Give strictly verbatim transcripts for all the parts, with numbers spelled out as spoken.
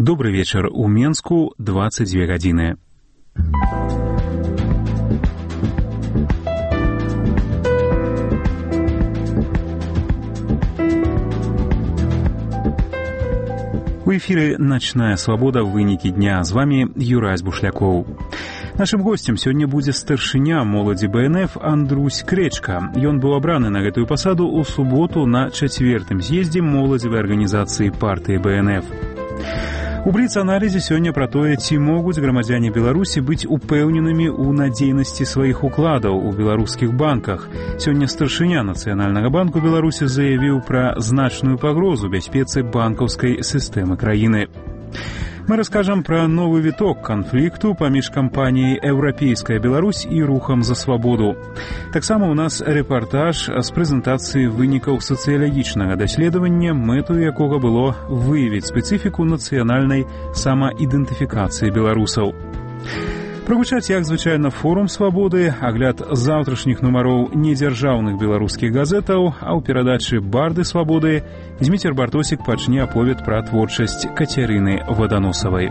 Добрый вечер. У Менску двадцать две гадзіны. У эфире «Ночная свобода. Вынікі дня». З вами Юрась Бушлякоў. Нашим гостем сёння будзе старшыня моладзі Бэ Эн Эф Андрусь Кречка. Ён быў абраны на гэтую пасаду ў суботу на чацвёртым з'ездзе моладзевай арганізацыі партыі Бэ Эн Эф. У бліц-аналізе сёння пра тое, ці могуць грамадзяне Беларусі быць упэўненымі ў надзейнасці сваіх укладаў у беларускіх банках. Сёння старшыня Нацыянальнага банку Беларусі заявіў пра значную пагрозу бяспецы банкаўскай сістэмы краіны. Мы раскажам пра новы віток канфлікту паміж кампаніяй «Еўрапейская Беларусь» і рухам за свабоду. Таксама ў нас рэпартаж з прэзентацыі вынікаў сацыялагічнага даследавання, мэтаю якога было выявіць спецыфіку нацыянальнай самаідэнтыфікацыі беларусаў. Прагучаць, як звычайна, форум свабоды, агляд заўтрашніх нумароў недзяржаўных беларускіх газетаў, а ў перадачы «Барды свабоды» Зміцер Бартосік пачне аповед пра творчасць Кацярыны Ваданосавай.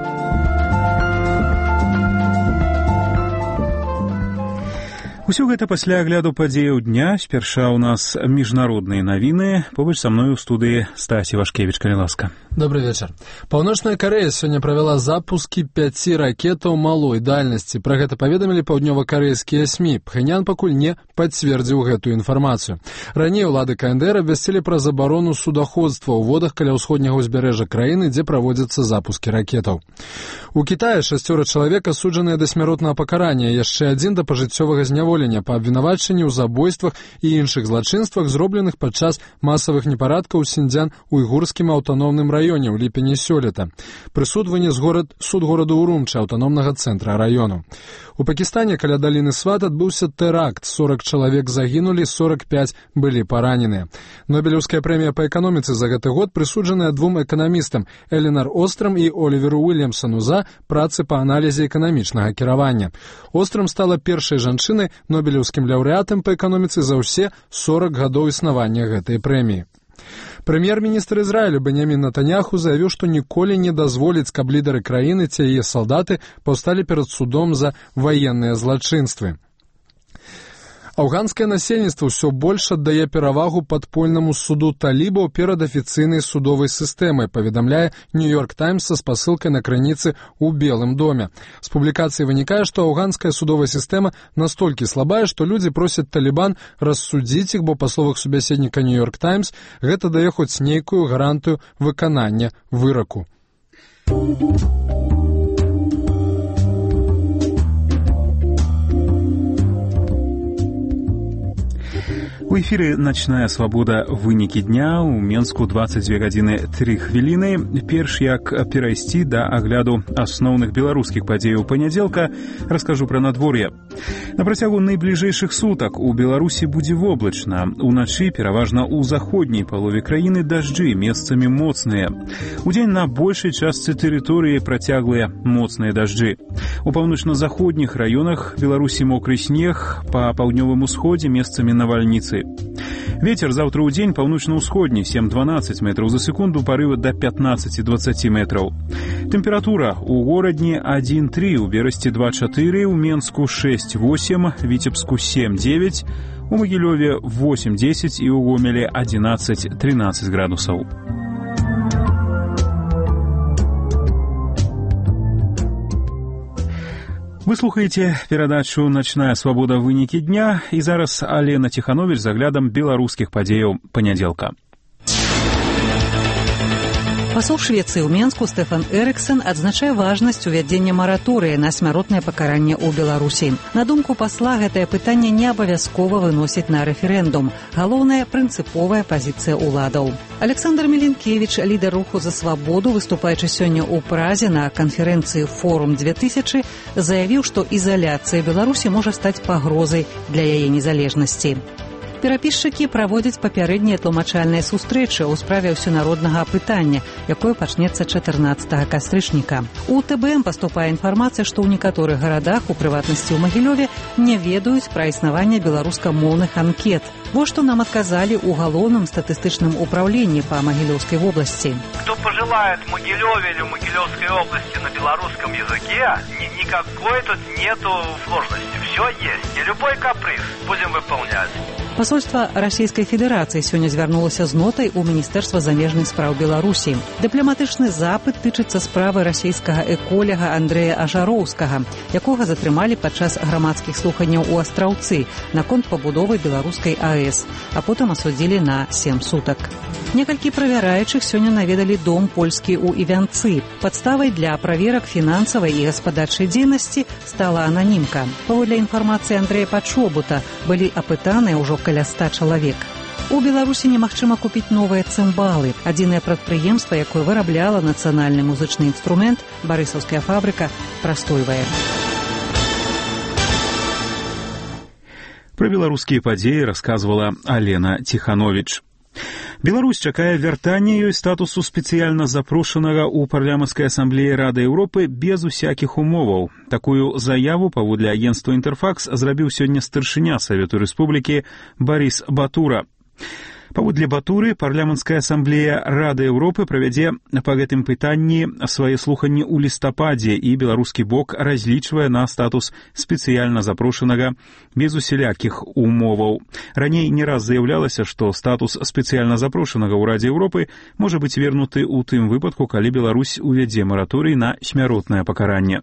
Усё гэта пасля агляду падзеяў дня. Спярша ў нас міжнародныя навіны. Побач са мной у студыі Стасі Вашкевіч, калі ласка. Добрый вечар. Паўночная Карэя сёння правяла запускі пяці ракетаў малой дальнасці. Пра гэта паведамілі паўднёва-карэйскія СМІ. Пхенян пакуль не пацвердзіў гэтую інфармацыю. Раней улады Ка Эн Дэ Эр абвясцілі пра забарону судаходства ў водах каля ўсходняга ўзбярэжжа краіны, дзе праводзяцца запускі ракетаў. У Кітаі шасцёра чалавек асуджаныя да смяротнага пакарання, яшчэ адзін да пажыццёвага зняволення па абвінавачанні ў забойствах і іншых злачынствах, зробленых падчас масавых непарадкаў у Сіньцзян-Уйгурскім аўтаномным раёне ў ліпені сёлета. Прысуд вынес горад, суд гораду Урумчы, аўтаномнага цэнтра раёну. У Пакістане каля даліны Сват адбыўся тэракт. сорок чалавек загінулі, сорок пяць былі параненыя. Нобелеўская прэмія па эканоміцы за гэты год прысуджаная двум эканамістам Эленар Острам і Оліверу Уільямсону за працы па аналізе эканамічнага кіравання. Острам стала першай жанчынай нобелеўскім лаўрэатам па эканоміцы за ўсе сорок гадоў існавання гэтай прэміі. Прэм'ер-міністр Ізраілю Беньямін Нетаньяху заявіў, што ніколі не дазволіць, каб лідары краіны ці яе салдаты паўсталі перад судом за ваенныя злачынствы. Афганскае насельніцтва ўсё больш аддае перавагу падпольнаму суду талібаў перад афіцыйнай судовай сістэмай, паведамляе Нью-Йорк Таймс са спасылкай на крыніцы ў Белым доме. З публікацыі вынікае, што афганская судовая сістэма настолькі слабая, што людзі просяць Талібан рассудзіць іх, бо, па словах субяседніка Нью-Йорк Таймс, гэта дае хоць нейкую гарантыю выканання выраку. У эфіры «Ночная свабода. Вынікі дня». У Менску двадцать две гадзіны тры хвіліны. Перш як перайсці да агляду асноўных беларускіх падзеяў панядзелка, раскажу пра надвор'е. На працягу найбліжэйшых сутак у Беларусі будзе воблачна. Уначы пераважна ў заходняй палове краіны дажджы, месцамі моцныя. Удзень на большай частцы тэрыторыі працяглыя моцныя дажджы. У паўночна-заходніх раёнах Беларусі мокры снег, па паўднёвым усходзе месцамі навальніцы. Ветер заўтра ў дзень паўночна-ўсходні сем-дванаццаць метраў за секунду, парывы да пятнаццаць-дваццаць метраў. Тэмпература ў горадні адзін-тры, у Берасці два-чатыры, у Менску шэсць-восем, Віцебску сем-дзевяць, у Магілёве восем-дзесяць і ў Гомеле адзінаццаць-трынаццаць градусаў. Вы слухаеце перадачу «Ночная свабода. Вынікі дня», і зараз Алена Ціханович з аглядам беларускіх падзеяў панядзелка. Пасол Швецыі ў Менску Стэфан Эрыксэн адзначае важнасць увядзення мараторыя на смяротнае пакаранне ў Беларусі. На думку пасла, гэтае пытанне не абавязкова выносіць на рэферэндум. Галоўная прынцыповая пазіцыя ўладаў. Александр Меленкевіч, лідар руху за свабоду, выступаючы сёння ў Празе на канферэнцыі «Форум две тысячи», заявіў, што ізаляцыя Беларусі можа стаць пагрозай для яе незалежнасці. Перапісчыкі праводзяць папярэднія тлумачальныя сустрэчы ў справе ўсенароднага апытання, якое пачнецца чатырнаццатага кастрычніка. У Тэ Бэ Эм паступае інфармацыя, што ў некаторых гарадах, у прыватнасці ў Магілёве, не ведаюць пра існаванне беларускамоўных анкет. Вось што нам адказалі ў галоўным статыстычным управленні па Магілёўскай вобласці. Хто пажелает бывает в Могилеве или в Могилевской области на белорусском языке, ни, никакой тут нету сложности. Все есть. И любой каприз будем выполнять. Пасольства Расійскай Федэрацыі сёння звярнулася з нотай у Міністэрства замежных спраў Беларусі. Дыпламатычны запыт тычыцца справы расійскага эколяга Андрэя Ажароўскага, якога затрымалі падчас грамадскіх слуханняў у Астраўцы наконт пабудовы беларускай АЭС, а потым асудзілі на сем сутак. Некалькі правяраючых сёння наведалі дом польскі ў Івянцы. Падставай для праверак фінансавай і гаспадарчай дзейнасці стала ананімка. Паводле інфармацыі Андрэя Пачобута былі апытаныя ўжо каля ста чалавек. У Беларусі немагчыма купіць новыя цымбалы. Адзінае прадпрыемства, якое вырабляла нацыянальны музычны інструмент, барысаўская фабрыка, прастойвае. Пра беларускія падзеі расказвала Алена Ціхановіч. Беларусь чакае вяртання ёй статусу спецыяльна запрошанага ў парламенцкай асамблеі Рады Еўропы без усякіх умоваў. Такую заяву паводле агенцтва «Інтэрфакс» зрабіў сёння старшыня Савету Рэспублікі Барыс Батура. Паводле Батуры, парламенцкая асамблея Рады Еўропы правядзе па гэтым пытанні свае слуханні ў лістападзе, і беларускі бок разлічвае на статус спецыяльна запрошанага без усялякіх умоваў. Раней не раз заяўлялася, што статус спецыяльна запрошанага ў Радзе Еўропы можа быць вернуты ў тым выпадку, калі Беларусь увядзе мараторый на смяротнае пакаранне.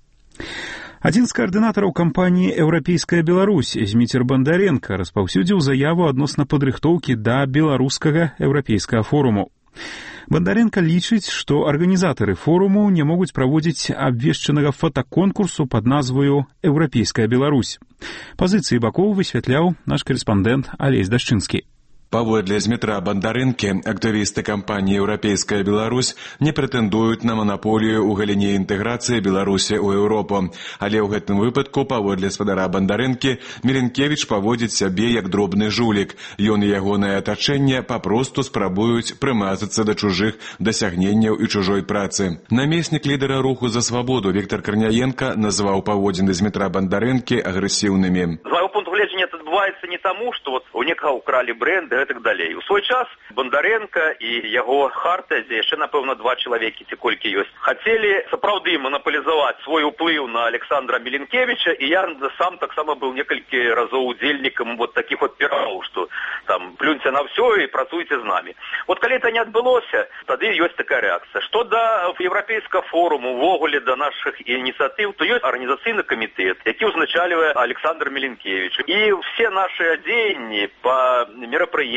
Адзін з каардынатараў кампаніі «Еўрапейская Беларусь» Зміцер Бандаренка распаўсюдзіў заяву адносна падрыхтоўкі да беларускага еўрапейскага форуму. Бандаренка лічыць, што арганізатары форуму не могуць праводзіць абвешчанага фотаконкурсу пад назваю «Еўрапейская Беларусь». Пазіцыі бакоў высвятляў наш карэспандэнт Алесь Дашчынскі. Паводле Змітра Бандарэнкі, актывісты кампаніі «Еўрапейская Беларусь» не прэтэндуюць на манаполію ў галіне інтэграцыі Беларусі ў Еўропу. Але ў гэтым выпадку, паводле спадара Бандарэнкі, Міленкевіч паводзіць сябе як дробны жулік. Ён і ягонае атачэнне папросту спрабуюць прымазацца да чужых дасягненняў і чужой працы. Намеснік лідара руху за свабоду Віктор Карняенка назваў паводзіны Змітра Бандарэнкі агрэсіўнымі. З майго пункту гледжання это адбываецца не таму, што вот у некага укралі бренды, и так далее. У свой час Бондаренко и его хартия, дзе яшчэ, напэўна, два чалавекі ці колькі ёсць, хацелі сапраўды манаполізаваць свой уплыў на Александра Миленкевича, и я сам таксама был некалькі разоў удзельнікам вот таких вот перамоў, что там плюньте на все и працуйте з нами. Вот калі это не адбылося, тады ёсць такая реакция. Что до Европейского форума, увогуле до наших инициатив, то ёсць организацыйны комитет, які узначальвае Александр Миленкевич. И все наши дзеянні по мерапрыемствах,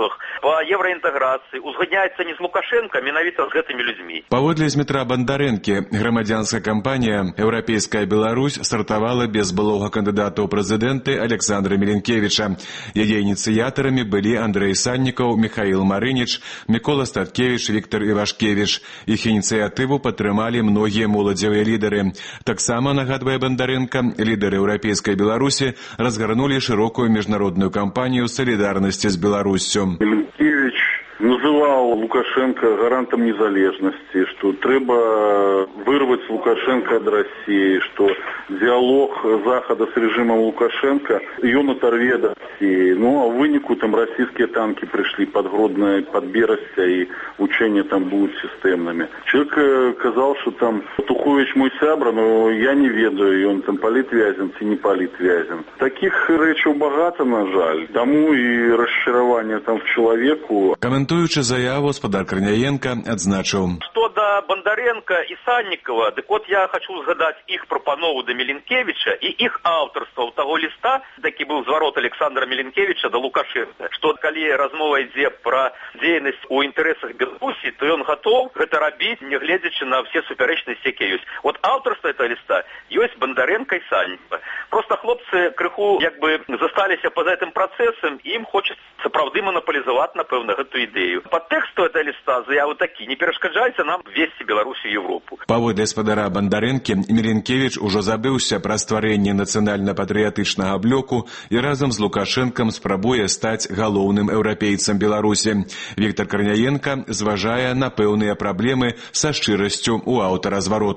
по евроінтэграцыі узгадняецца не з Лукашенко, а менавіта з гэтымі людзьмі. Паводле Змітра Бандарэнкі, грамадзянская кампанія «Еўрапейская Беларусь» стартавала без былога кандыдата ў прэзідэнты Александра Миленкевича. Яе ініцыятарамі былі Андрэй Саннікаў, Михаил Марыніч, Мікола Статкевич, Віктор Івашкевич. Іх ініцыятыву падтрымалі многія моладзевыя лідары. Таксама, нагадвае Бандарэнка, лідары «Еўрапейскай Беларусі» разгарнулі шырокую міжнародную кампанію солідарнасці з Беларусью. Миленкевич называл Лукашенко гарантом незалежности, что треба вырвать Лукашенко от России, что диалог Захода с режимом Лукашенко ее оторве от России. Ну, а в вынику там российские танки пришли под Гродно, под Берестя, и учения там будут системными. Человек сказал, что там Тухович мой сябра, но я не ведаю, и он там политвязен, и не политвязен. Таких речей багато, на жаль. Тому и разочарование там в человеку. Коментуючи заяву, спадар Карняенко адзначыў. Что до Бондаренко и Санникова, так вот я хочу згадать их пропанову до Миленкевича и их авторство у того листа, таки был зворот Александра Миленкевича до Лукашенко, что калі размова ідзе про дзейнасць у інтарэсах Беларусі, то он готов это рабіць, не гледзячы на все супярэчнасці, якія ёсць. Вот авторство этого листа ёсць Бондаренко и Санникова. Просто хлопцы крыху як бы засталіся па-за гэтым працэсам, і ім хочацца сапраўды манаполізаваць, напэўна, гэту ідэю. Падтэксту этого листа заявы такі: не перашкаджайце нам весці Беларусі ў Европу. Паводле спадара Бандарэнкі, Миленкевич ужо забыўся пра стварэнне нацыянальна-патрыятычнага блоку і разам з Лукашэнкам спрабуе стаць галоўным еўрапейцам Беларусі. Віктор Карняенка зважае на пэўныя праблемы са шчырасцю ў аўтара звароту.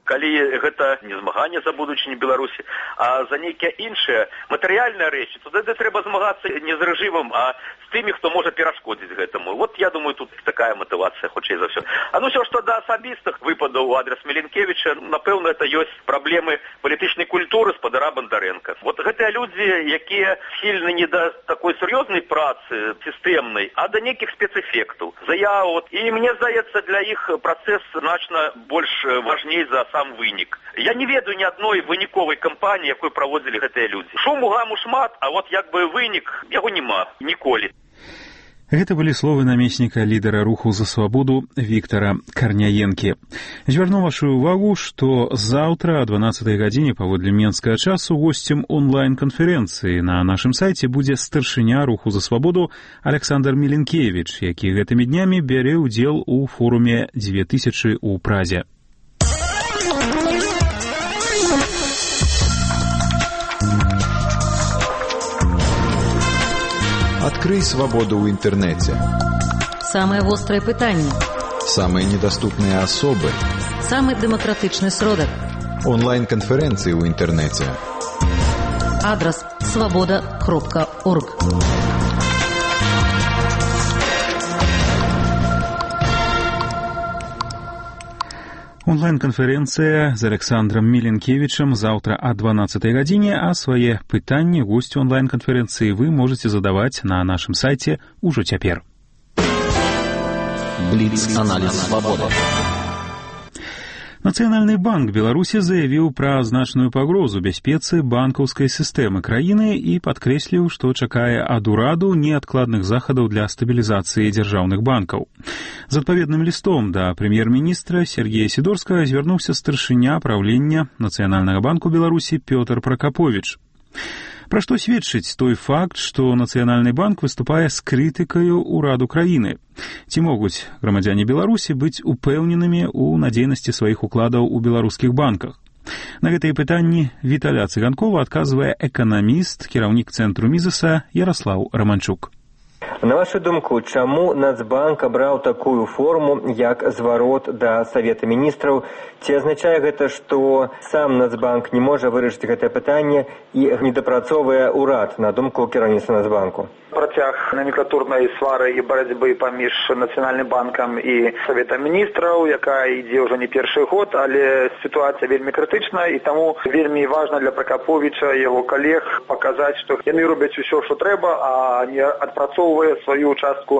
Калі гэта не змаганне за будучыню Беларусі, а за нейкія іншыя матэрыяльныя рэчы, то тады трэба змагацца не з рэжымам, а з тымі, хто можа перашкодзіць гэтаму. Вот я думаю, тут такая матывацыя, хутчэй за ўсё. А ну ўсё, што да асабістых выпадаў у адрес Міленкевіча, напэўна, это ёсць праблемы палітычнай культуры спадара Бондаренка. Вот гэтыя людзі, якія схільны не да такой сур'ёзнай працы, сістэмнай, а да нейкіх спецэфектаў, заяў. І мне здаецца, для іх працэс значна больш важней за сам вынік. Я не ведаю ні адной выніковай кампаніі, якой праводзілі гэтыя людзі. Шуму гаму шмат, а вот як бы вынік яго няма ніколі. Гэта былі словы намесніка лідара руху за свабоду Віктара Карняенкі. Звярну вашу увагу, што заўтра о дванаццатай гадзіне паводле менскага часу госцем онлайн-канферэнцыі на нашым сайце будзе старшыня руху за свабоду Александр Міленкевіч, які гэтымі днямі бярэ ўдзел у форуме две тысячи ў Празе. Открой свободу в интернете. Самые острые пытания. Самые недоступные особы. Самый демократичный сродок. Онлайн-конференции в интернете. Адрес свобода кропка орг. Онлайн-канферэнцыя з Александром Міленкевічам заўтра о дванаццатай гадзіне, а свае пытанні госцю онлайн-канферэнцыі вы можаце задаваць на нашым сайце ўжо цяпер. Бліц-аналіз свабоды. Нацыянальны банк Беларусі заявіў пра значную пагрозу бяспецы банкаўскай сістэмы краіны і падкрэсліў, што чакае ад ураду неадкладных захадаў для стабілізацыі дзяржаўных банкаў. З адпаведным лістом да прэм'ер-міністра Сергея Сідорскага звярнуўся старшыня праўлення Нацыянальнага банку Беларусі Пётр Пракаповіч. Пра што сведчыць той факт, што Нацыянальны банк выступае з крытыкаю ўраду краіны? Ці могуць грамадзяне Беларусі быць упэўненымі ў надзейнасці сваіх укладаў у беларускіх банках? На гэтыя пытанні Віталя Цыганкова адказвае эканаміст, кіраўнік цэнтру Мізеса Яраслаў Раманчук. На вашу думку, чаму Нацбанк абраў такую форму, як зварот да Савета міністраў? Ці азначае гэта, што сам Нацбанк не можа вырашыць гэтае пытанне і недапрацоўвае ўрад, на думку кіраўніцтва Нацбанку? Працяг номенклатурнай свары і барацьбы паміж Нацыянальным банкам і Саветам міністраў, якая ідзе ўжо не першы год, але сітуацыя вельмі крытычная, і таму вельмі важна для Пракаповіча і яго калег паказаць, што яны робяць усё, што трэба, а не адпрацоўвае сваю частку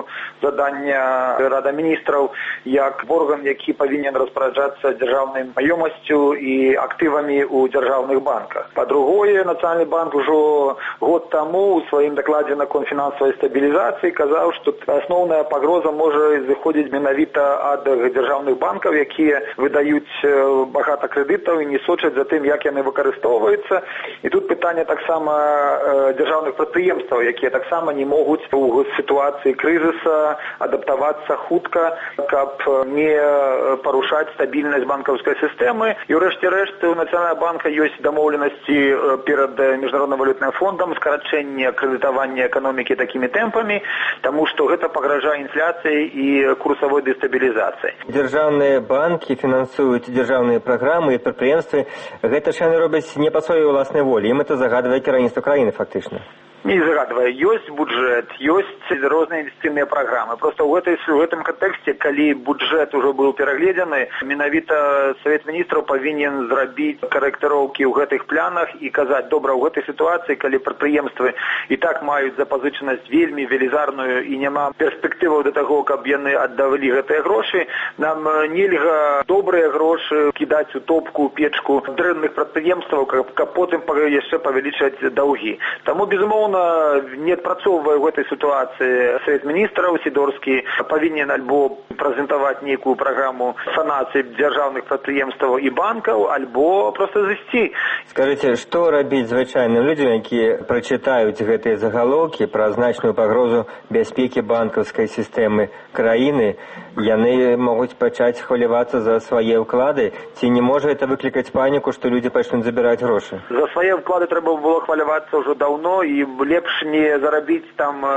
задання Рада міністраў як орган, які павінен распараджацца дзяржаўнай маёмасцю і актывамі ў дзяржаўных банках. Па-другое, Нацыянальны банк ужо год таму ў сваім дакладзе на фінансавай стабілізацыі казаў, што асноўная пагроза можа зыходзіць менавіта ад дзяржаўных банкаў, якія выдаюць багата крэдытаў і не сочаць за тым, як яны выкарыстоўваюцца. І тут пытанне таксама дзяржаўных прадпрыемстваў, якія таксама не могуць у сітуацыі крызіса адаптавацца хутка, каб не парушаць стабільнасць банкаўскай сістэмы. І ўрэшце рэшт у Нацыянальнага банка ёсць дамоўленасці перад Міжнародным валютным фондам скарачэння крэдытавання эканомікі такімі тэмпамі, таму што гэта пагражае інфляцыяй і курсавой дэстабілізацыяй. Дзяржаўныя банкі фінансуюць дзяржаўныя праграмы і прадпрыемствы. Гэта ж яны робяць не па сваёй уласнай волі. Ім это загадвае кіраўніцтва краіны фактычна. Не загадвае, ёсць бюджэт, ёсць розныя інвестыцыйныя праграмы. Проста ў гэтай у гэтым кантэксце, калі бюджэт ужо быў перагледжаны, менавіта Савет міністраў павінен зрабіць карэктыроўкі ў гэтых планах і казаць, добра, ў гэтай сітуацыі, калі прадпрыемствы і так маюць запазычанасць вельмі велізарную і няма перспектываў да таго, каб яны аддавалі гэтыя грошы, нам нельга добрыя грошы кідаць у топку, печку дрэнных прадпрыемстваў, каб, каб потым яшчэ павялічаць даўгі. Таму, безумоўна, не адпрацоўвае ў гэтай сітуацыі Савет міністраў, Сідорскі павінен альбо прэзентаваць нейкую праграму санацыі дзяржаўных прадпрыемстваў і банкаў, альбо проста зысці. Скажыце, што рабіць звычайным людзям, якія прачытаюць гэтыя загалоўкі пра значную пагрозу бяспекі банкаўскай сістэмы краіны? Яны могуць пачаць хвалявацца за свае ўклады? Ці не можа это выклікаць паніку, што людзі пачнуць забіраць грошы? За свае ўклады трэба было хвалявацца ўжо даўно, і лепш не зарабіць там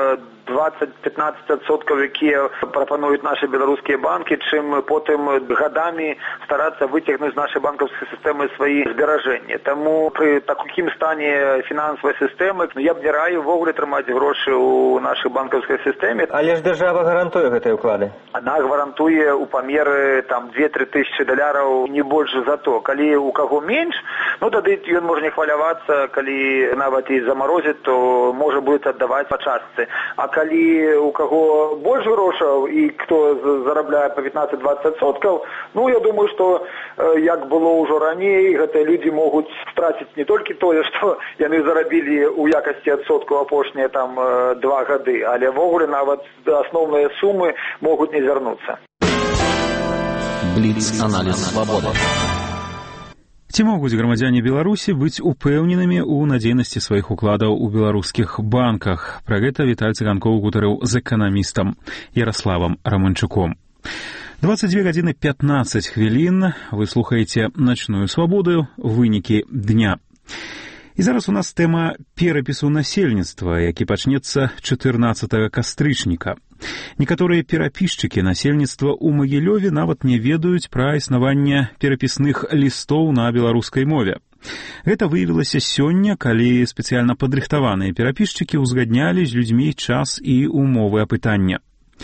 двадцать-пятнадцать адсоткаў, якія прапануюць нашы беларускія банкі, чым потым гадамі старацца выцягнуць з нашай банкаўскай сістэмы свае зберажэнні. Таму пры такім стане фінансавай сістэмы я б не раю ввогуле трымаць грошы ў нашай банкаўскай сістэме. Але ж дзяржава гарантуе гэтыя ўклады. Она гарантуе ў памеры там две-тры тысячы даляраў, не больш за то. Калі у каго менш, ну тады ён можа не хвалявацца, калі нават і замарозіць, то можа будзе аддаваць па частцы. А калі у каго больш грошаў і хто зарабляе па пятнаццаць-дваццаць адсоткаў, ну я думаю, што як было ўжо раней, гэтыя людзі могуць страціць не толькі тое, што яны зарабілі ў якасці адсоткаў апошнія там два гады, але ввогуле нават асноўныя сумы могуць не вярнуцца. Бліц-аналіз свабоды. Ці могуць грамадзяне Беларусі быць упэўненымі ў надзейнасці сваіх укладаў у беларускіх банках? Пра гэта Віталь Цыганкоў гутарыў з эканамістам Яраславам Раманчуком. двадцать две гадзіны пятнадцать хвілін. Вы слухаеце «Начную свабоду», вынікі дня. І зараз у нас тэма перапісу насельніцтва, які пачнецца чатырнаццатага кастрычніка. Некаторыя перапісчыкі насельніцтва ў Магілёве нават не ведаюць пра існаванне перапісных лістоў на беларускай мове. Гэта выявілася сёння, калі спецыяльна падрыхтаваныя перапісчыкі ўзгаднялі з людзьмі час і умовы апытання.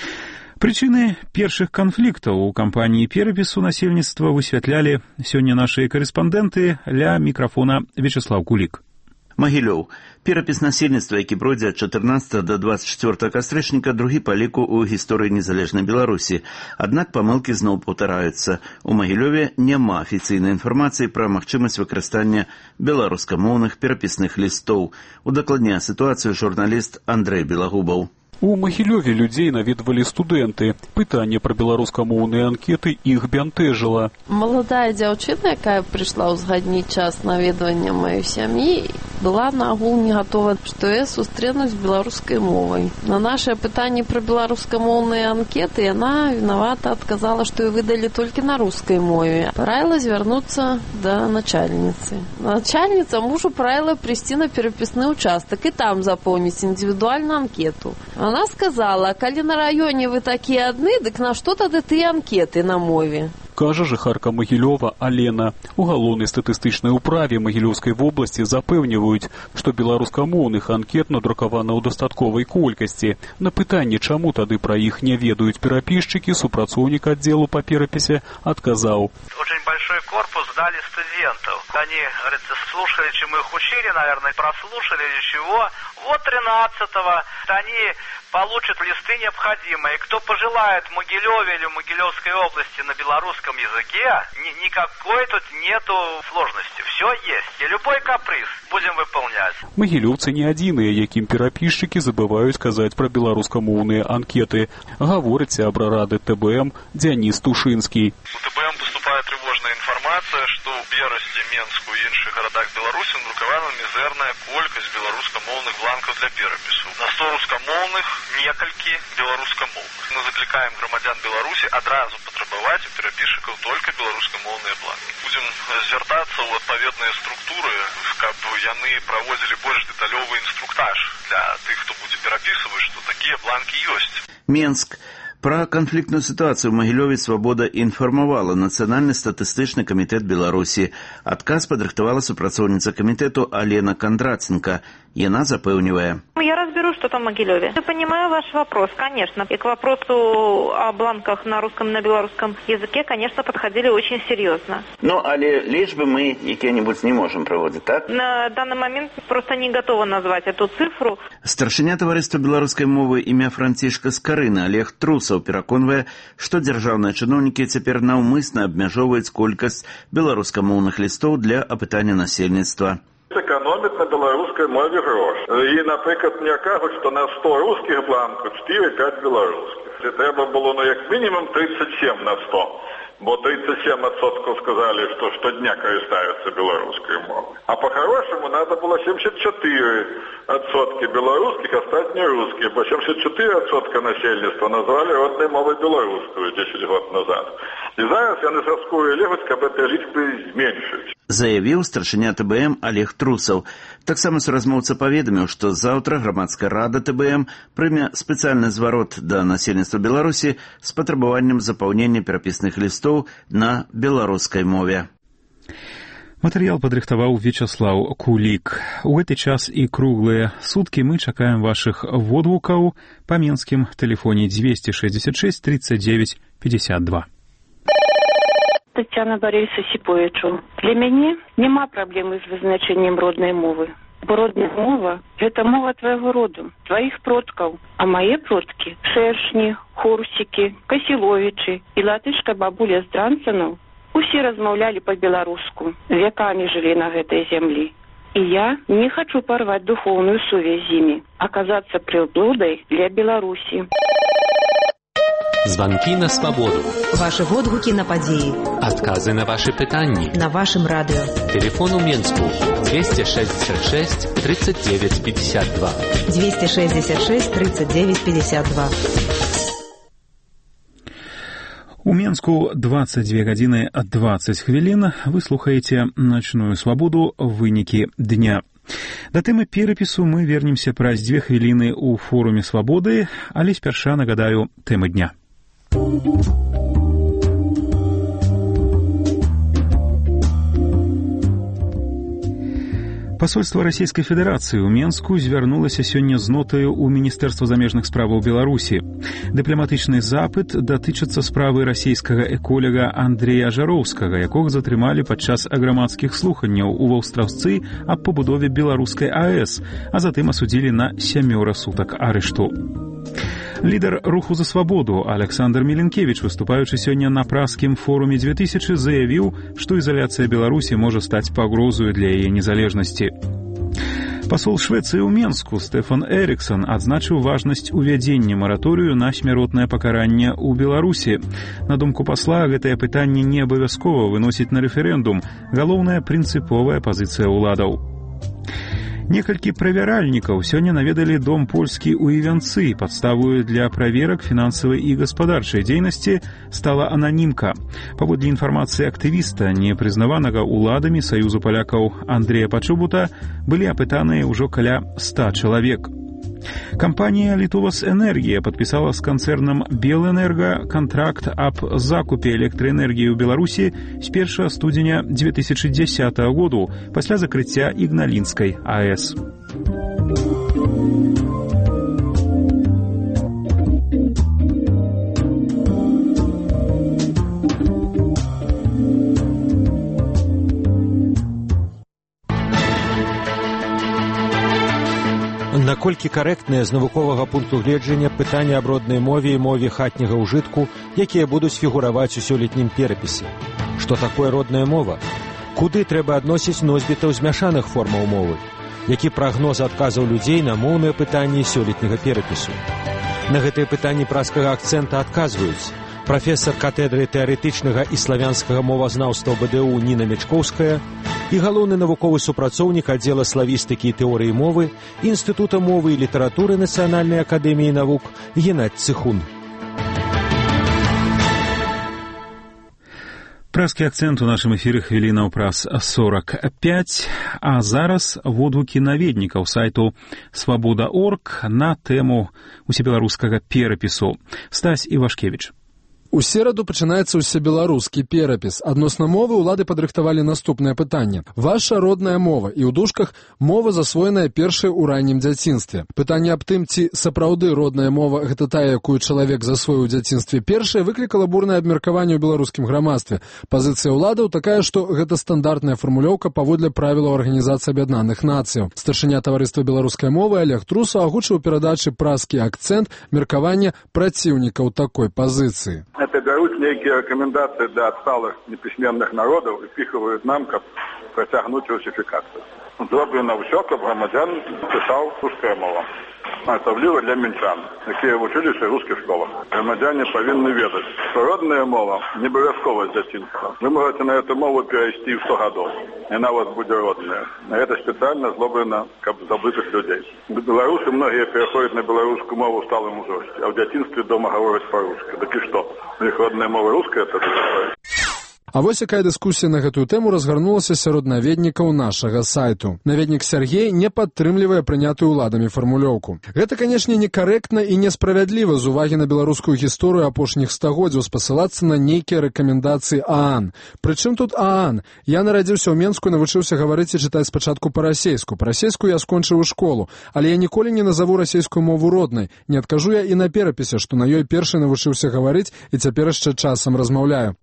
Прычыны першых канфліктаў у кампаніі перапісу насельніцтва высвятлялі сёння нашыя карэспандэнты, ля мікрафона Вячеслав Кулік. Магілёў. Перапіс насельніцтва, які пройдзе ад чатырнаццатага да дваццаць чацвёртага кастрычніка, другі па ліку ў гісторыі незалежнай Беларусі. Аднак памылкі зноў паўтараюцца. У Магілёве няма афіцыйнай інфармацыі пра магчымасць выкарыстання беларускамоўных перапісных лістоў. Удакладняе сітуацыю журналіст Андрэй Белагубаў. У Магілёве людзей наведвалі студэнты. Пытанне пра беларускамоўныя анкеты іх бянтэжыла. Маладая дзяўчына, якая прыйшла ўзгадніць час наведвання маёй сям'і, была нагул не гатова, што я сустрэнуць з беларускай мовай. На нашае пытанне пра беларускамоўныя анкеты яна вінавата адказала, што ёй выдалі толькі на рускай мове. Параіла звярнуцца да начальніцы. Начальніца мужу параіла прыйсці на перапісны ўчастак і там запоўніць індывідуальную анкету. Она сказала, калі на раёне вы такія адны, дык на што тады тыя анкеты на мове? Кажа жыхарка Магілёва Алена. У галоўнай статыстычнай управе Магілёўскай вобласці запэўніваюць, што беларускамоўных анкет надрукавана ў дастатковай колькасці. На пытанне, чаму тады пра іх не ведаюць перапісчыкі, супрацоўнік аддзелу па перапісе адказаў. Очень большой корпус дали студентов. Они, говорится, слушали, чем их учили, наверное, прослушали или чего. Вот тринадцатого они получат листы необходимые. Кто пожелает в Могилеве или в Могилевской области на белорусском языке, ни, никакой тут нету сложности. Все есть. И любой каприз будем выполнять. Магілёўцы не адзіныя, якім перапісчыкі забываюць казаць пра беларускамоўныя анкеты. Гаворыць сябра рады тэ бэ эм Дзяніс Тушынскі. У тэ бэ эм поступает тревожная информация, что в Берасці, Менску и іншых городах Беларуси надрукавана мизерная колькасць беларускамоўных бланков для перапісу. На сто рускамоўных некалькі беларускамоўных. Мы закликаем громадян Беларуси адразу патрабаваць у перапісчыкаў только беларускамоўныя бланки. Будем звяртацца ў адпаведныя структуры, каб яны праводзілі больш дэталёвы інструктаж для тых, хто будзе перапісваць, што такія бланки ёсць. Менск. Пра канфліктную сітуацыю ў Магілёве «Свабода» інфармавала Нацыянальны статыстычны камітэт Беларусі. Адказ падрыхтавала супрацоўніца камітэту Алена Кондратенко. Яна запэўнівае. Я разберу, что там в Могилеве. Я понимаю ваш вопрос, конечно. И к вопросу о бланках на русском и на белорусском языке, конечно, подходили очень серьезно. Ну, але лічбы мы якія-небудзь не можем проводить, так? На данный момент просто не готова назвать эту цифру. Старшыня таварыства беларускай мовы імя Францішка Скарына Олег Трусаў пераконвае, што дзяржаўныя чыноўнікі цяпер наўмысна абмяжоўваюць колькасць беларускамоўных лістоў для апытання насельніцтва. Экономят на беларускай мове грош. І, наприклад, мне кажуть, що на сто русских бланків чотири-п'ять білоруських. Це треба було, ну, як мінімум тридцять сім на сто. Бо тридцать семь процентов сказали, что штодня користаются белорусской мовой. А по-хорошему надо было семьдесят четыре процента белорусских, остальные русские. Бо семьдесят четыре процента населения назвали родной мовой белорусскую десять лет назад. И зараз я не заскую левость, как этой личбы зменшить. заявіў старшыня тэ бэ эм Олег Трусаў. Таксама суразмоўца паведаміў, што заўтра грамадская рада тэ бэ эм прыме спецыяльны зварот да насельніцтва Беларусі з патрабаваннем запаўнення перапісных лістоў на беларускай мове. Матэрыял падрыхтаваў Вячаслаў Кулік. У гэты час і круглыя суткі мы чакаем вашых водгукаў па менскім тэлефоне двести шестьдесят шесть тридцать девять пятьдесят два. Тетяна Борисовна Сіповічу. Для мяне няма праблемы з вызначэннем роднай мовы. Бо родная мова – гэта мова твайго роду, тваіх продкаў. А мае продкі – шэршні, хурсікі, касіловічы і латышка бабуля з Дранцанаў усе размаўлялі па-беларуску, векамі жылі на гэтай зямлі. І я не хочу порвать духовную сувязь з імі, аказацца прыблудай для Беларусі. Звонки на свободу. Ваши водгуки на подеи. Отказы на ваши питания. На вашем радио. Телефон у Менску двести шестьдесят шесть тридцать девять пятьдесят два. двести шестьдесят шесть тридцать девять пятьдесят два. У Менску двадцать две гадзіны двадцать хвілін. Вы слухаеце «Ночную свободу. Вынікі дня». Да тэмы перапісу мы вернемся праз дзве хвіліны ў форуме свабоды, але спярша нагадаю тэмы дня. Посольство Российской Федерации ў Менску звярнулася сёння з нотаю ў Міністэрства замежных справаў Беларусі. Дыпламатычны запыт датычыцца справы расійскага эколага Андрея Жароўскага, якога затрымалі падчас грамадскіх слуханняў у Ваўстраўцы аб пабудове беларускай АЭС, а затым асудзілі на сямёра сутак арышту. Лідар руху за свабоду Александр Міленкевіч, выступаючы сёння на праскім форуме две тысячи, заявіў, што ізаляцыя Беларусі можа стаць пагрозаю для яе незалежнасці. Пасол Швецыі ў Менску Стефан Эриксон адзначыў важнасць увядзення мараторыю на смяротнае пакаранне ў Беларусі. На думку пасла, гэтае пытанне не абавязкова выносіць на рэферэндум. Галоўная прынцыповая пазіцыя ўладаў. Некалькі правяральнікаў сёння наведалі дом польскі ў Івянцы. Падставою для праверак фінансавай і гаспадарчай дзейнасці стала ананімка. Паводле інфармацыі актывіста, непрызнаванага ўладамі Саюзу палякаў Андрэя Пачубута, былі апытаныя ўжо каля ста чалавек. Кампанія «Литовас Энергия» подписала с концерном «Белэнерго» контракт об закупе электроэнергии ў Беларусі з першага студзеня две тысячи десятого году пасля закрыцця Ігналінскай АЭС. Наколькі карэктнае з навуковага пункту гледжання пытанне аб роднай мове і мове хатняга ўжытку, якія будуць фігураваць у сёлетнім перапісе? Што такое родная мова? Куды трэба адносіць носьбітаў змяшаных формаў мовы? Які прагноз адказаў людзей на моўныя пытанні сёлетняга перапісу? На гэтыя пытанні праскага акцэнта адказваюць прафесар катедры тэарэтычнага і славянскага мовазнаўства бэ дэ у Ніна Мячкоўская і галоўны навуковы супрацоўнік аддзела славістыкі і тэорыі мовы Інстытута мовы і літаратуры Нацыянальнай акадэміі навук Геннадзь Цыхун. Праскі акцэнт у нашым эфіры хвілінаў праз сорок пять, а зараз водгукі наведнікаў сайту свабода точка орг на тэму усебеларускага перапісу. Стась Івашкевіч. У сераду пачынаецца ўсебеларускі перапіс. Адносна мовы ўлады падрыхтавалі наступнае пытанне. Ваша родная мова і ў дужках мова засвоеная першай у раннім дзяцінстве. Пытанне аб тым, ці сапраўды родная мова гэта тая, якую чалавек засвоіў у дзяцінстве першае, выклікала бурнае абмеркаванне ў беларускім грамадстве. Пазіцыя ўладаў такая, што гэта стандартная фармулёўка паводле правілаў Арганізацыі Аб'яднаных Нацыяў. Старшыня таварыства беларускай мовы Олег Трусаў агучыў у перадачы «Праскі акцэнт» меркаванне праціўнікаў такой пазіцыі. Это берут некие рекомендации для отсталых неписьменных народов и пихивают нам, как протягнуть русификацию. Зроблено все, как громадян писал русская мова. Особливо для мінчан, які вчилися в русских школах. Громадяне повинні ведати, що родна мова не обов'язково з дитинства. Ви можете на цю мову перейти в сто років, і вона у вас буде родною. Це спеціально зроблено, щоб забитих людей. Білоруси многие переходять на білоруську мову в сталому возрасте, а в дитинстві вдома говорять по-русски. Так і що? У них родная мова русская, это такое. А вось якая дыскусія на гэтую тэму разгарнулася сярод наведнікаў нашага сайту. Наведнік Сергей не падтрымлівае прынятую ўладамі фармулёўку. Гэта, канешне, некарэктна і несправядліва з увагі на беларускую гісторыю апошніх стагоддзяў спасылацца на нейкія рэкамендацыі ААН. Прычым тут ААН? Я нарадзіўся ў Менску і навучыўся гаварыць і чытаць спачатку па-расейску. Па-расейску я скончыў у школу, але я ніколі не назаву расейскую мову роднай. Не адкажу я і на перапісе, што на ёй першы навучыўся гаварыць і цяпер яшчэ часам размаўляю.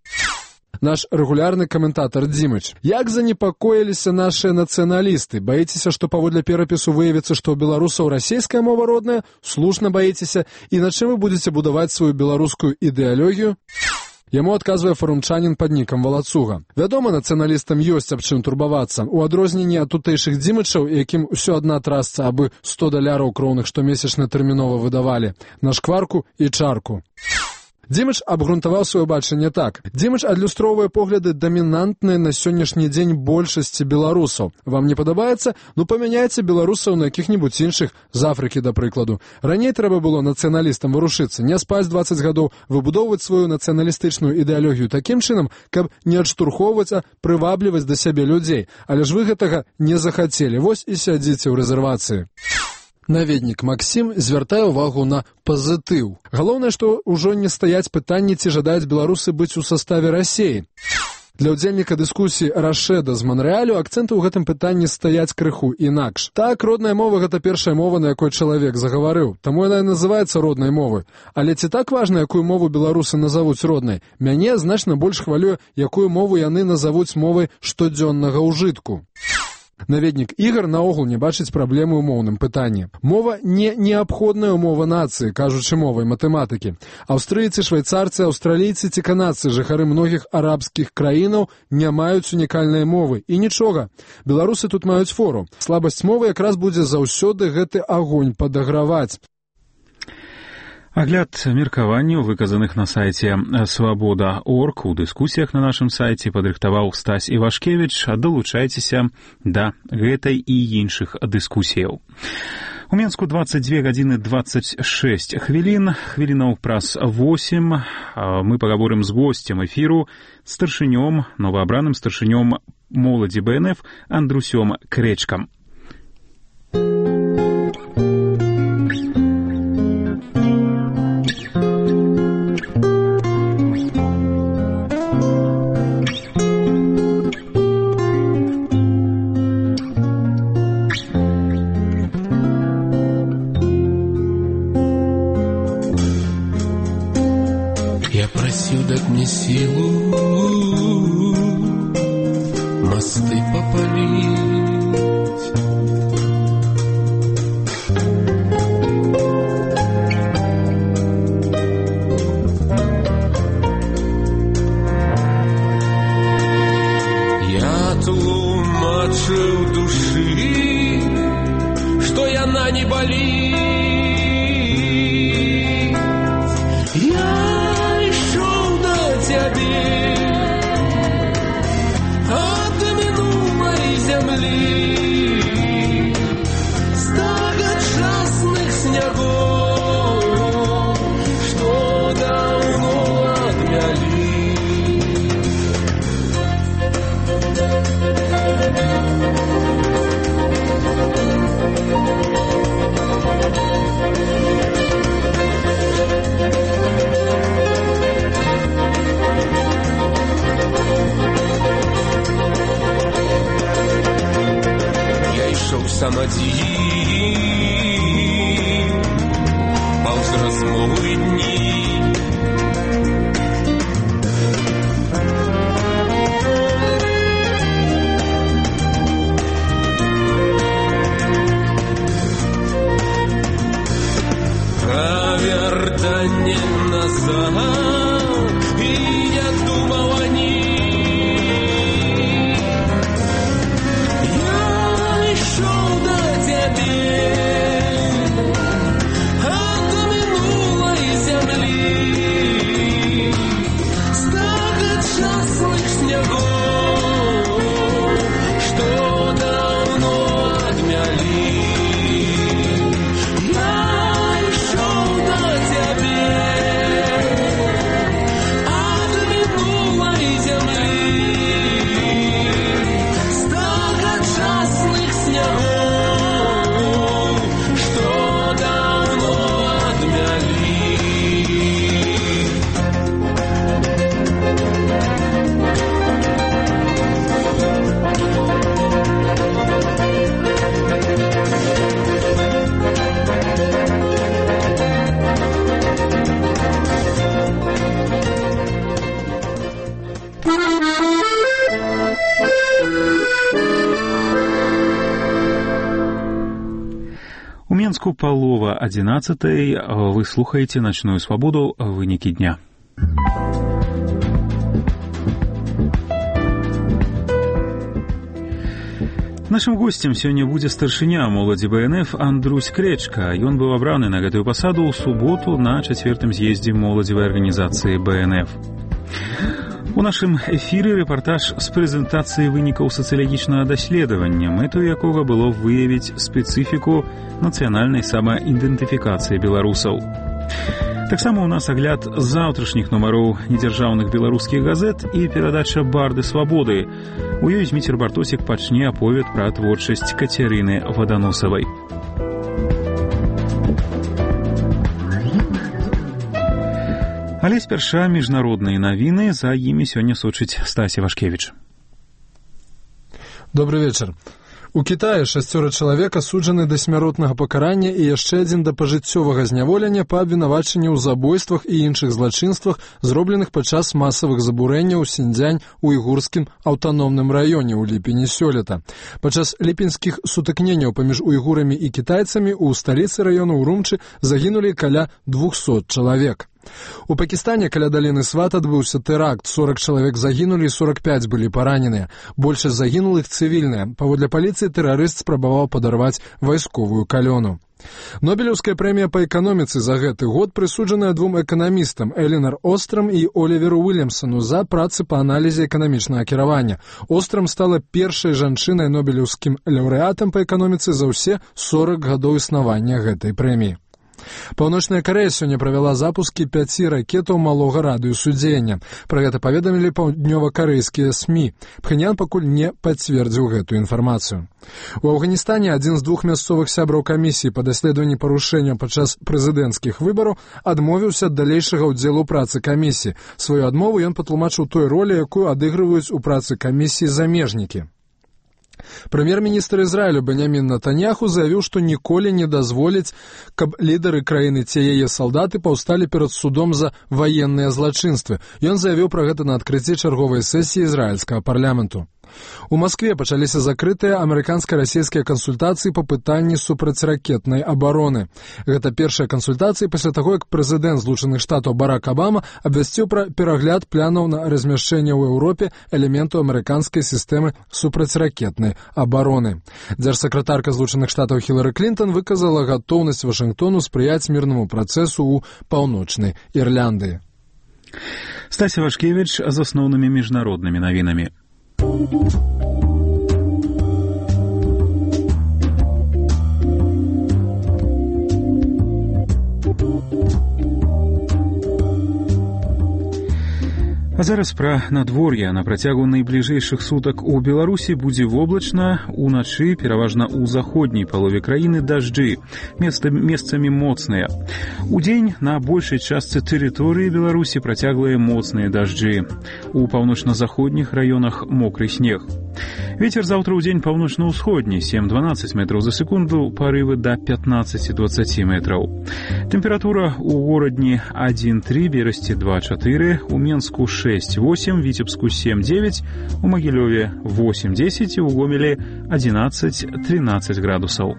Наш рэгулярны каментатар Дзімыч. Як занепакоіліся нашыя нацыяналісты? Баіцеся, што паводле перапісу выявіцца, што ў беларусаў расейская мова родная? Слушна баіцеся? І на чым вы будзеце будаваць сваю беларускую ідэалогію? Яму адказвае форумчанін пад нікам Валацуга. Вядома, нацыяналістам ёсць аб чым турбавацца. У адрозненні ад тутэйшых дзімычаў, якім усё адна трасца, абы сто даляраў кроўных штомесячна тэрмінова выдавалі. На шкварку і чарку. Дзімыч абгрунтаваў сваё бачанне так. Дзімыч адлюстроўвае погляды дамінантныя на сённяшні дзень большасці беларусаў. Вам не падабаецца? Ну, памяняйце беларусаў на якіх-небудзь іншых, з Афрыкі, да прыкладу. Раней трэба было нацыяналістам варушыцца, не спаць дваццаць гадоў, выбудоўваць сваю нацыяналістычную ідэалогію такім чынам, каб не адштурхоўваць, а прывабліваць да сябе людзей. Але ж вы гэтага не захацелі. Вось і сядзіце ў рэзервацыі. Наведнік Максім звяртае ўвагу на пазітыў. Галоўнае, што ўжо не стаяць пытанні, ці жадаюць беларусы быць у саставе Расіі. Для ўдзельніка дыскусіі Рашэда з Манрэалю акцэнты ў гэтым пытанні стаяць крыху інакш. Так, родная мова – гэта першая мова, на якой чалавек загаварыў. Таму яна і называецца роднай мовай. Але ці так важна, якую мову беларусы назавуць роднай? Мяне значна больш хвалюе, якую мову яны назавуць мовай штодзённага ўжытку. Наведнік Ігар наогул не бачыць праблемы ў моўным пытанні. Мова не неабходная ўмова нацыі, кажучы мовай матэматыкі. Аўстрыйцы, швайцарцы, аўстралійцы ці канадцы, жыхары многіх арабскіх краінаў не маюць унікальнай мовы. І нічога. Беларусы тут маюць фору. Слабасць мовы якраз будзе заўсёды гэты агонь падаграваць. Агляд меркаванняў, выказаных на сайце свабода точка орг, у дыскусіях на нашым сайце падрыхтаваў Стась Івашкевіч. Далучайцеся да гэтай і іншых дыскусіяў. У Менску двадцать две гадзіны двадцать шесть хвілін, хвілінаў праз восемь. Мы пагаворым з госцем эфіру, старшынём, новаабраным старшынём моладзі бэ эн эф Андрусём Крэчкам. Дать мне силу мосты попалить. Я тлумачил души, что яна не болит. Я сам один пауз размовы дни. Повертание назад, и я думал о них. Я шел до тебя. минутку палова одиннадцатой. Вы слухаете «Ночную свободу», вынікі дня. Нашим гостем сёння будзе старшыня моладзі БНФ Андрусь Кречка. Ён быў абраны на гэтую пасаду ў суботу на чацвёртым з'ездзе моладзевай арганізацыі БНФ. У нашым эфіры рэпартаж з прэзентацыі вынікаў сацыялагічнага даследавання, мэтою якога было выявіць спецыфіку нацыянальнай самаідэнтыфікацыі беларусаў. Таксама ў нас агляд заўтрашніх нумароў недзяржаўных беларускіх газет і перадача «Барды свабоды». У ёй Зміцер Бартосік пачне аповед пра творчасць Кацярыны Ваданосавай. Але спярша міжнародныя навіны, за імі сёння сочыць Стася Вашкевіч. Добрый вечар. У Кітаі шасцёра чалавек асуджаны да смяротнага пакарання і яшчэ адзін да пажыццёвага зняволення па абвінавачанні ў забойствах і іншых злачынствах, зробленых падчас масавых забурэнняў у Сіньцзянь у уйгурскім аўтаномным раёне ў ліпені сёлета. Падчас ліпенскіх сутыкненняў паміж уйгурамі і кітайцамі ў сталіцы раёна Урумчы загінулі каля двухсот чалавек. У Пакістане каля даліны Сват адбыўся тэракт, сорок чалавек загінулі і сорок пяць былі параненыя. Большасць загінулых цывільныя. Паводле паліцыі тэрарыст спрабаваў падарваць вайсковую калёну. Нобелеўская прэмія па эканоміцы за гэты год прысуджаная двум эканамістам Элінар Острам і Оліверу Уільямсону за працы па аналізе эканамічнага кіравання. Острам стала першай жанчынай нобелеўскім лаўрэатам па эканоміцы за ўсе сорок гадоў існавання гэтай прэміі. Паўночная Карэя сёння правяла запускі пяці ракетаў малога радыусу дзеяння. Пра гэта паведамілі паўднёва-карэйскія СМІ. Пхенян пакуль не пацвердзіў гэтую інфармацыю. У Афганістане адзін з двух мясцовых сябраў камісіі па даследаванні парушэнняў падчас прэзідэнцкіх выбараў адмовіўся ад далейшага ўдзелу ў працы камісіі. Сваю адмову ён патлумачыў той ролі, якую адыгрываюць у працы камісіі замежнікі. Прэм'ер-міністр Ізраілю Бенямін Натаньяху заявіў, што ніколі не дазволіць, каб лідары краіны ці яе салдаты паўсталі перад судом за ваенныя злачынствы. Ён заявіў пра гэта на адкрыцці чарговай сесіі ізраільскага парламенту. У Маскве пачаліся закрытыя амерыканска-расійскія кансультацыі па пытанні супрацьракетнай абароны. Гэта першыя кансультацыі пасля таго, як прэзідэнт Злучаных Штатаў Барак Абама абвясціў пра перагляд планаў на размяшчэнне ў Еўропе элементу амерыканскай сістэмы супрацьракетнай абароны. Дзяржсакратарка Злучаных Штатаў Хілары Клінтон выказала гатоўнасць Вашынгтону спрыяць мірнаму працэсу ў паўночнай Ірландыі. Стася Вашкевіч з асноўнымі міжнароднымі навінамі. А зараз пра надвор'е. На працягу найбліжэйшых сутак у Беларусі будзе воблачна, уначы пераважна ў заходняй палове краіны дажджы, месцамі моцныя. Удзень на большай частцы тэрыторыі Беларусі працяглыя моцныя дажджы. У паўночна-заходніх раёнах мокры снег. Вецер заўтра ў дзень паўночна-ўсходні, сем-дванаццаць метраў за секунду, парывы да пятнаццаць-дваццаць метраў. Тэмпература ў горадні адзін-тры, Берасці два-чатыры, у Менску шэсць-восем, Віцебску сем-дзевяць, у Магілёве восем-дзесяць і ў Гомелі адзінаццаць-трынаццаць градусаў.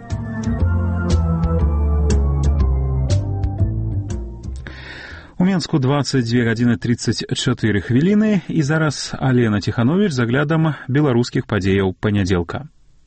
У Менску двадцать две гадзіны тридцать чатыры хвіліны, і зараз Алена Ціхановіч з аглядам беларускіх падзеяў панядзелка.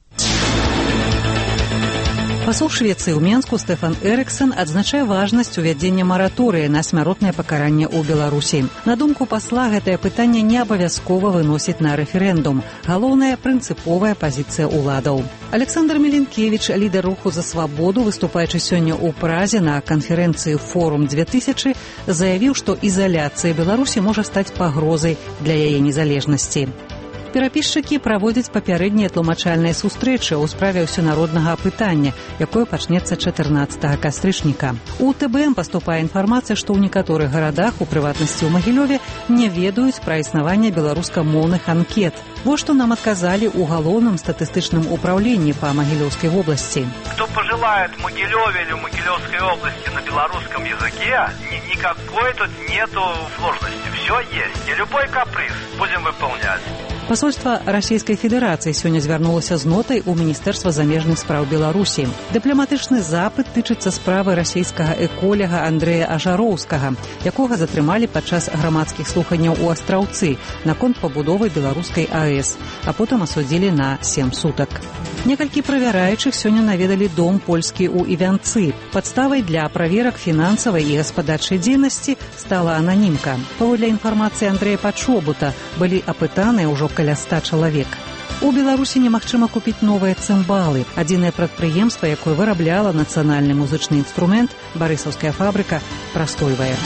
Пасол Швецыі ў Менску Стэфан Эрыксэн адзначае важнасць увядзення мараторыя на смяротнае пакаранне ў Беларусі. На думку пасла, гэтае пытанне не абавязкова выносіць на рэферэндум. Галоўная прынцыповая пазіцыя ўладаў. Александр Меленкевіч, лідар руху за свабоду, выступаючы сёння ў Празе на канферэнцыі «Форум две тысячи», заявіў, што ізаляцыя Беларусі можа стаць пагрозай для яе незалежнасці. Перапісчыкі праводзяць папярэднія тлумачальныя сустрэчы ў справе ўсенароднага апытання, якое пачнецца чатырнаццатага кастрычніка. У Тэ Бэ Эм паступае інфармацыя, што ў некаторых гарадах, у прыватнасці ў Магілёве, не ведаюць пра існаванне беларускамоўных анкет. Вось што нам адказалі ў галоўным статыстычным управленні па Магилевской области. Кто пожелает в Могилеве или в Могилевской области на белорусском языке, ни, никакой тут нету сложности. Все есть. И любой каприз будем выполнять. Пасольства расійскай федэрацыі сёння звярнулася з нотай у міністэрства замежных спраў Беларусі. Дыпламатычны запыт тычыцца справы расійскага эколяга Андрэя Ажароўскага, якога затрымалі падчас грамадскіх слуханняў у Астраўцы наконт пабудовы беларускай АЭС, а потым асудзілі на сем сутак. Некалькі правяраючых сёння наведалі дом польскі ў Івянцы. Падставай для праверак фінансавай і гаспадарчай дзейнасці стала ананімка. Паводле інфармацыі Андрэя Пачобута былі апытаныя ўжо каля ста чалавек. У Беларусі немагчыма купіць новыя цымбалы. Адзінае прадпрыемства, якое вырабляла нацыянальны музычны інструмент, барысаўская фабрыка, прастойвае.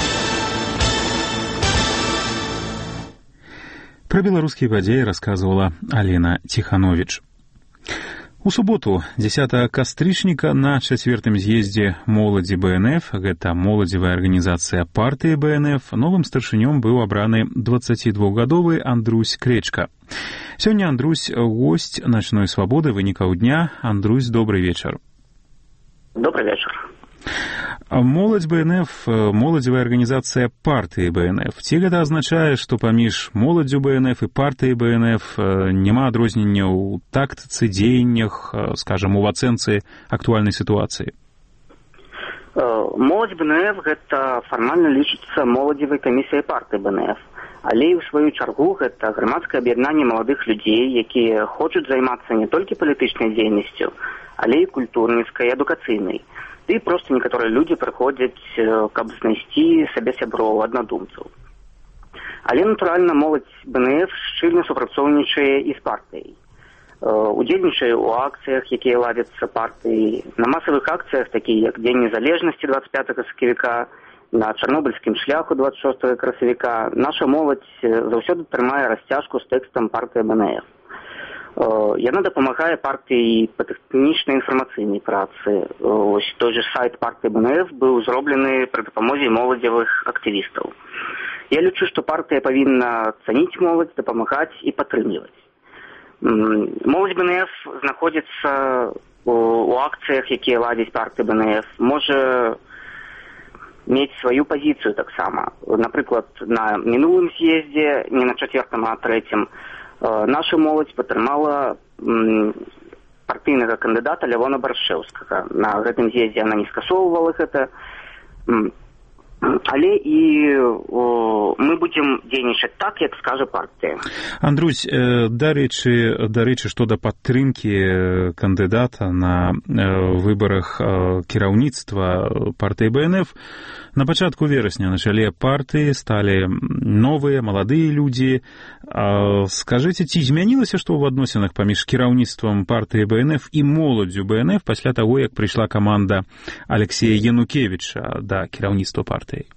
Пра беларускія падзеі расказвала Алена Ціхановіч. У суботу, дзесятага кастрычніка, на чацвёртым з'ездзе моладзі БНФ, гэта моладзевая арганізацыя партыі БНФ, новым старшынём быў абраны дваццацідвухгадовы Андрусь Кречка. Сёння Андрусь госць начной свабоды вынікаў дня. Андрусь, добрый вечар. Добрый вечар. Моладзь БНФ, моладзевая арганізацыя партыі БНФ. Ці гэта азначае, што паміж моладзю БНФ і партыяй БНФ няма адрозненняў у тактыцы, дзеяннях, скажам, у ацэнцы актуальнай сітуацыі? Моладзь БНФ гэта фармальна лічыцца моладзевай камісіяй партыі БНФ. Але і ў сваю чаргу гэта грамадскае аб'яднанне маладых людзей, якія хочуць займацца не толькі палітычнай дзейнасцю, але і культурніцкай, адукацыйнай. І проста некаторыя людзі прыходзяць, каб знайсці сабе сяброў, аднадумцаў. Але, натуральна, моладзь БНФ шчыльна супрацоўнічае і з партыяй. Удзельнічае ў акцыях, якія ладзяцца партыяй, на масавых акцыях, такія як Дзень незалежнасці дваццаць пятага сакавіка, на чарнобыльскім шляху дваццаць шостага красавіка. Наша моладзь заўсёды трымае расцяжку з тэкстам партыі БНФ. Яна дапамагае партыі па тэхнічнай інфармацыйнай працы. Ось той же сайт партыі БНФ быў зроблены пры дапамозе моладзевых актывістаў. Я лічу, што партыя павінна цаніць моладзь, дапамагаць і падтрымліваць. Моладзь БНФ знаходзіцца у акцыях, якія ладзіць партыя БНФ, можа мець сваю пазіцыю таксама. Напрыклад, на мінулым з'ездзе, не на чацвёртым, а трэцім, наша моладзь падтрымала партыйнага кандыдата Лявона Баршэўскага. На гэтым з'ездзе яна не скасоўвала гэта, але і мы будзем дзейнічаць так, як скажа партыя. Андрусь, дарэчы, дарэчы, што да падтрымкі кандыдата на выбарах кіраўніцтва партыі БНФ, на пачатку верасня на чале партыі сталі новыя, маладыя людзі. Скажыце, ці змянілася што ў адносінах паміж кіраўніцтвам партыі БНФ і моладзю БНФ пасля таго, як прыйшла каманда Алексея Янукевіча да кіраўніцтва партыі?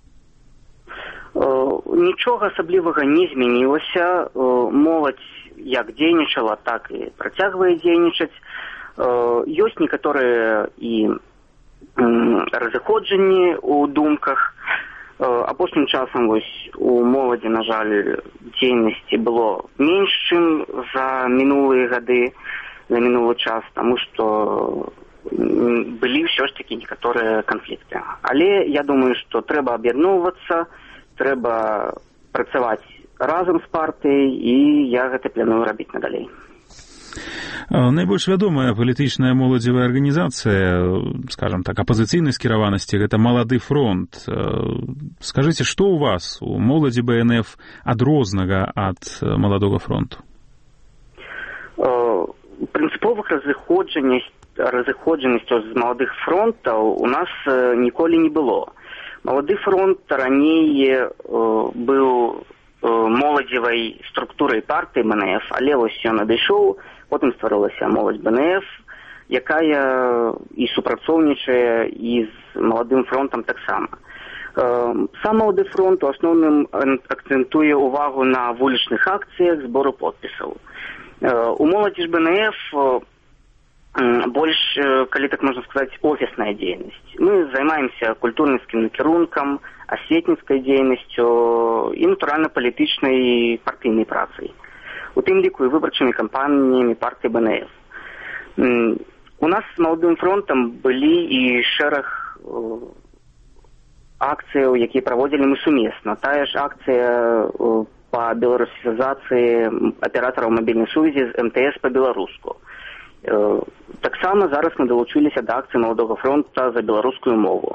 Нічога асаблівага не змянілася. Моладзь як дзейнічала, так і працягвае дзейнічаць. Ёсць некаторыя і разыходжанні ў думках. Апошнім часам вось у моладзі, на жаль, дзейнасці было менш, чым за мінулыя гады, за мінулы час, таму што былі ўсё ж такі некаторыя канфлікты. Але я думаю, што трэба аб'ядноўвацца, трэба працаваць разам з партыяй, і я гэта планую рабіць надалей. Найбольш вядомая палітычная моладзевая арганізацыя, скажам так, апазіцыйнай скіраванасці, гэта «Малады фронт». Скажыце, што ў вас, у моладзі БНФ, адрознага ад «Маладога фронту»? Прынцыповых разыходжанасцяў з «Маладых фронтаў» у нас ніколі не было. «Малады фронт» раней быў моладзевай структурай партыі БНФ, але вось ён адышоў, потым стварылася моладзь БНФ, якая і супрацоўнічае і з «Маладым фронтам» таксама. Сам «Малады фронт» у асноўным акцэнтуе ўвагу на вулічных акцыях збору подпісаў. У моладзі ж БНФ больш, калі так можна сказаць, офісная дзейнасць. Мы займаемся культурніцкім накірункам, асветніцкай дзейнасцю і, натуральна, палітычнай партыйнай працай. У тым ліку і выбарчымі кампаніямі партыі БНФ. У нас з «Маладым фронтам» былі і шэраг акцыяў, якія праводзілі мы сумесна. Тая ж акцыя по беларусізацыі аператараў мабільнай сувязі з эм тэ эс па-беларуску. Таксама зараз мы далучыліся да акцыі Маладога фронта за беларускую мову.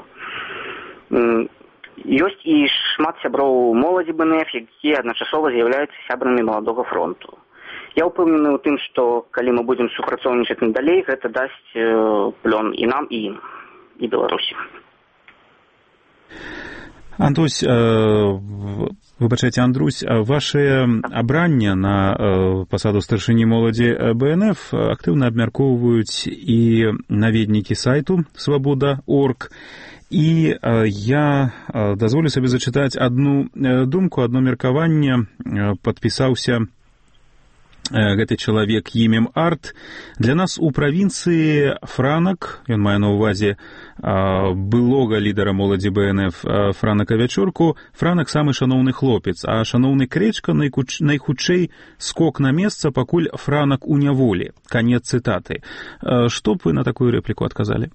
Ёсць і шмат сяброў моладзі бэ эн эф, якія адначасова з'яўляюцца сябрамі Маладога фронту. Я ўпэўнены ў тым, што калі мы будзем супрацоўнічаць надалей, гэта дасць плён і нам, і ім, і Беларусі. Антусь, выбачайце, Андрусь, ваше абранне на пасаду старшыні моладзі бэ эн эф актыўна абмяркоўваюць і наведнікі сайту свабода точка орг. І я дазволю сабе зачытаць адну думку, адно меркаванне. Падпісаўся гэты чалавек імем Арт. Для нас у правінцыі Франак, ён мае на ўвазе былога лідара моладзі бэ эн эф Франака Вячорку, Франак самы шаноўны хлопец, а шаноўны Кречка найхутчэй скок на месца, пакуль Франак у няволі. Канец цытаты. Што б вы на такую рэпліку адказалі?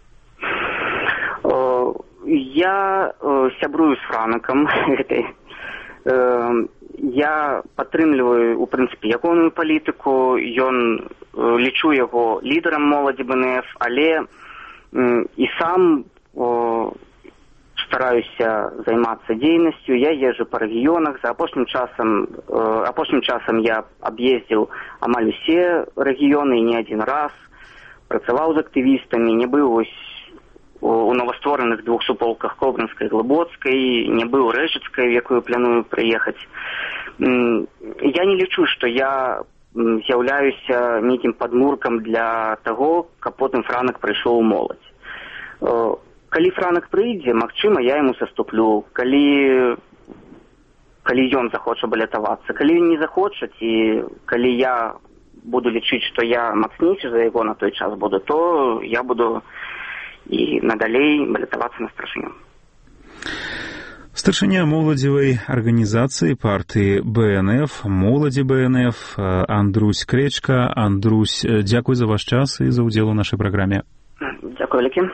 Я э, сябрую з Франакам гэтай. Э, я падтрымліваю, у прынцыпе, ягоную палітыку, ён э, лічу яго лідарам моладзі бэ эн эф, але э, і сам э, стараюся займацца дзейнасцю. Я езджу па рэгіёнах. За апошнім часам, э, апошнім часам я аб'ездзіў амаль усе рэгіёны, не адзін раз, працаваў з актывістамі, не быў вось у новоствореных двух суполках Кобрынскай и Глыбоцкай, не быў у Рэжыцкай, в якую планую прыехаць. Я не лічу, што я з'яўляюся нейкім падмуркам для таго, каб потым Франак прыйшоў у моладзь. Калі Франак прыйдзе, магчыма, я яму саступлю. Калі, калі ён захоча балятавацца. Калі ён не захоча, і калі я буду лічыць, што я мацнейшы за яго на той час буду, то я буду і надалей балятавацца на старшыню. Старшыня моладзевай арганізацыі партыі бэ эн эф, моладзі бэ эн эф, Андрусь Кречка. Андрусь, дзякуй за ваш час і за ўдзел у нашай праграме. Дзякуй вялікі.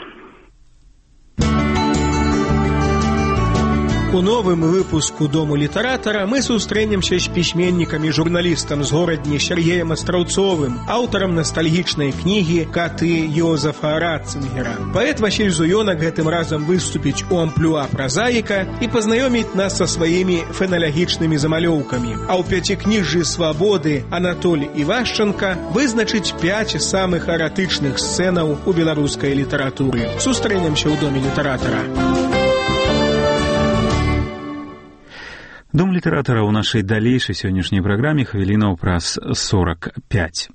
У новым выпуску «Дому літаратара» мы сустрэнемся з пісьменнікам і журналістам з горадні Сергеем Астраўцовым, аўтарам настальгічнай кнігі «Каты» Йозефа Ратцингера. Паэт Васіль Зуёнак гэтым разам выступіць у амплуа празаіка і пазнаёміць нас са сваімі феналагічнымі замалёўкамі. А ў пяцікніжжы «Свабоды» Анатоль Івашченка вызначыць пяць самых эратычных сцэнаў у беларускай літаратуры. Сустрэнемся ў «Доме літаратара». Дом літаратара ў нашай далейшай сённяшняй праграме хвілінаў праз сорак пяць.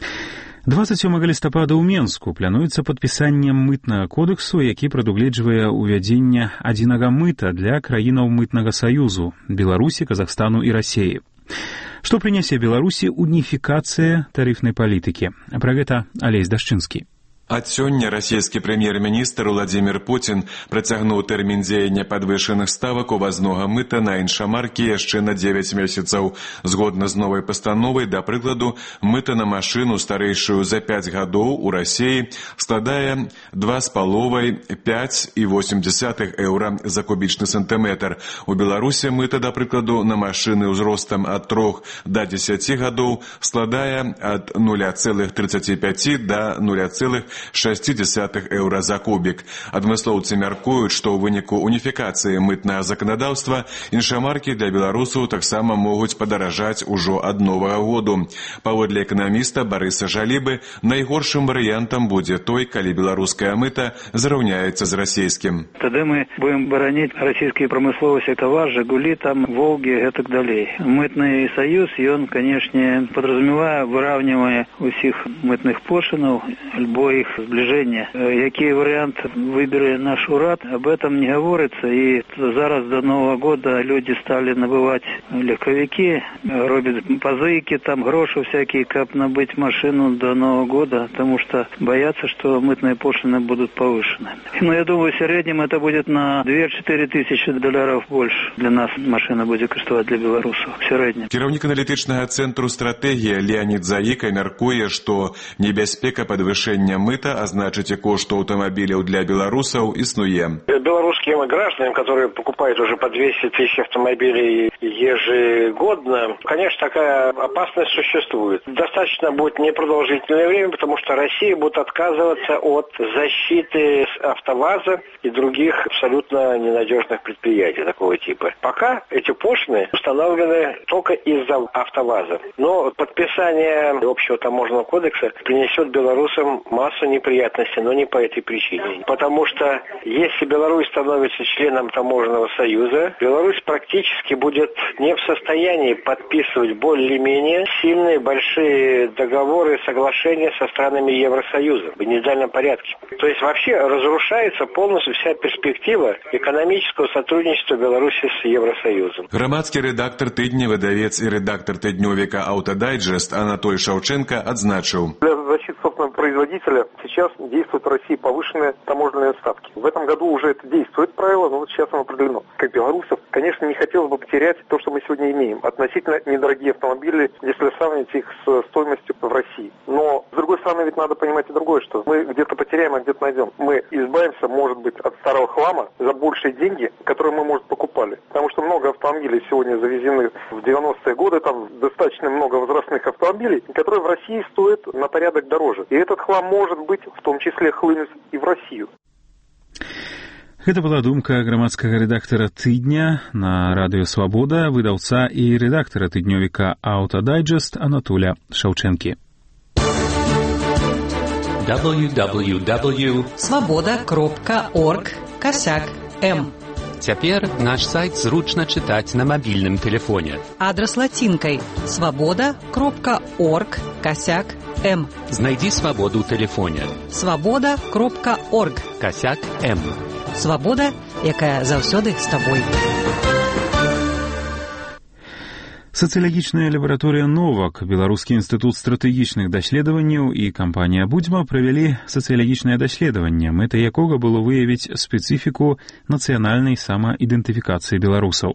дваццаць сёмага лістапада ў Менску плануецца падпісанне мытнага кодексу, які прадугледжвае ўвядзенне адзінага мыта для краінаў мытнага саюзу – Беларусі, Казахстану і Расеі. Што прынясе Беларусі уніфікацыя тарыфнай палітыкі? Пра гэта Алесь Дашчынскі. Ад сёння расійскі прэм'ер-міністр Уладзімір Пуцін працягнуў тэрмін дзеяння падвышаных ставак увазнога мыта на іншамаркі яшчэ на дзевяць месяцаў. Згодна з новай пастановай, да прыкладу, мыта на машыну старэйшую за пяць гадоў у Расіі складае два з паловай - пяць і восем дзесятых еўра за кубічны сантыметр. У Беларусі мыта, да прыкладу, на машыны ўзростам ад трох да дзесяці гадоў складае ад нуля цэлых трыццаці пяці да нуля цэлых шасці дзесятых еўра за кубік. Адмыслоўцы мяркуюць, што ў выніку уніфікацыі мытнага заканадаўства іншамаркі для беларусаў таксама могуць падаражаць ужо ад новага году. Паводле эканаміста Барыса Жалібы, найгоршым варыянтам будзе той, калі беларуская мыта зраўняецца з расійскім. Тады мы будем бараніць расійскія прамысловасці тавар, Жигули, там, Волги и так далее. Мытный союз, и он, конечно, подразумевая выравнивание усіх мытных пошлинов, альбо их зближение. Який вариант выбере наш уряд, об этом не говорится. И зараз до Нового года люди стали набывать легковики, робят позыки, там гроши всякие, как набыть машину до Нового года, потому что боятся, что мытные пошлины будут повышены. Но я думаю, в среднем это будет на две-четыре тысячи долларов больше. Для нас машина будет коштовать для белорусов в среднем. Кіраўнік аналітычнага цэнтру стратэгія Леонид Заіка мяркуе, што небяспека падвышэння мыта, а значит и кошт автомобилей для белорусов, иснуе. Белорусским гражданам, которые покупают уже по двести тысяч автомобилей ежегодно, конечно, такая опасность существует. Достаточно будет непродолжительное время, потому что Россия будет отказываться от защиты АвтоВАЗа и других абсолютно ненадежных предприятий такого типа. Пока эти пошлины установлены только из-за АвтоВАЗа. Но подписание общего таможенного кодекса принесет белорусам массу неприятностей, но не по этой причине. Потому что если Беларусь становится членом таможенного союза, Беларусь практически будет не в состоянии подписывать более-менее сильные большие договоры, соглашения со странами Евросоюза в индивидуальном порядке. То есть вообще разрушается полностью вся перспектива экономического сотрудничества Беларуси с Евросоюзом. Громадский редактор тыдня, выдавец и редактор тыднёвика «Автодайджест» Анатолий Шавченко отзначил. Для защиты собственного производителя сейчас действуют в России повышенные таможенные ставки. В этом году уже это действует правило, но вот сейчас оно определено. Как белорусов, конечно, не хотелось бы потерять то, что мы сегодня имеем. Относительно недорогие автомобили, если сравнить их с стоимостью в России. Но, с другой стороны, ведь надо понимать и другое, что мы где-то потеряем, а где-то найдем. Мы избавимся, может быть, от старого хлама за большие деньги, которые мы, может, покупали. Потому что много автомобилей сегодня завезены в девяностые годы, там достаточно много возрастных автомобилей, которые в России стоят на порядок дороже. И этот хлам, может быть, в том числе хлынет и в Россию. Гэта была думка грамадскага рэдактара тыдня на радыё «Свабода», выдаўца і рэдактара тыднёвіка «Автодайджест» Анатоля Шаўчэнкі. дабл ю дабл ю дабл ю точка свабода кропка орг касяк эм. Цяпер наш сайт зручна чытаць на мабільным тэлефоне. Адрас лацінкай свабода кропка орг касяк эм. Знайдзі свабоду ў тэлефоне. свабода кропка орг касяк эм. Свабода, якая заўсёды з табой. Сацыялагічная лабараторыя «Новак», Беларускі інстытут стратэгічных даследаванняў і кампанія «Будзьма» правялі сацыялагічнае даследаванне, мэтай якога было выявіць спецыфіку нацыянальнай самаідэнтыфікацыі беларусаў.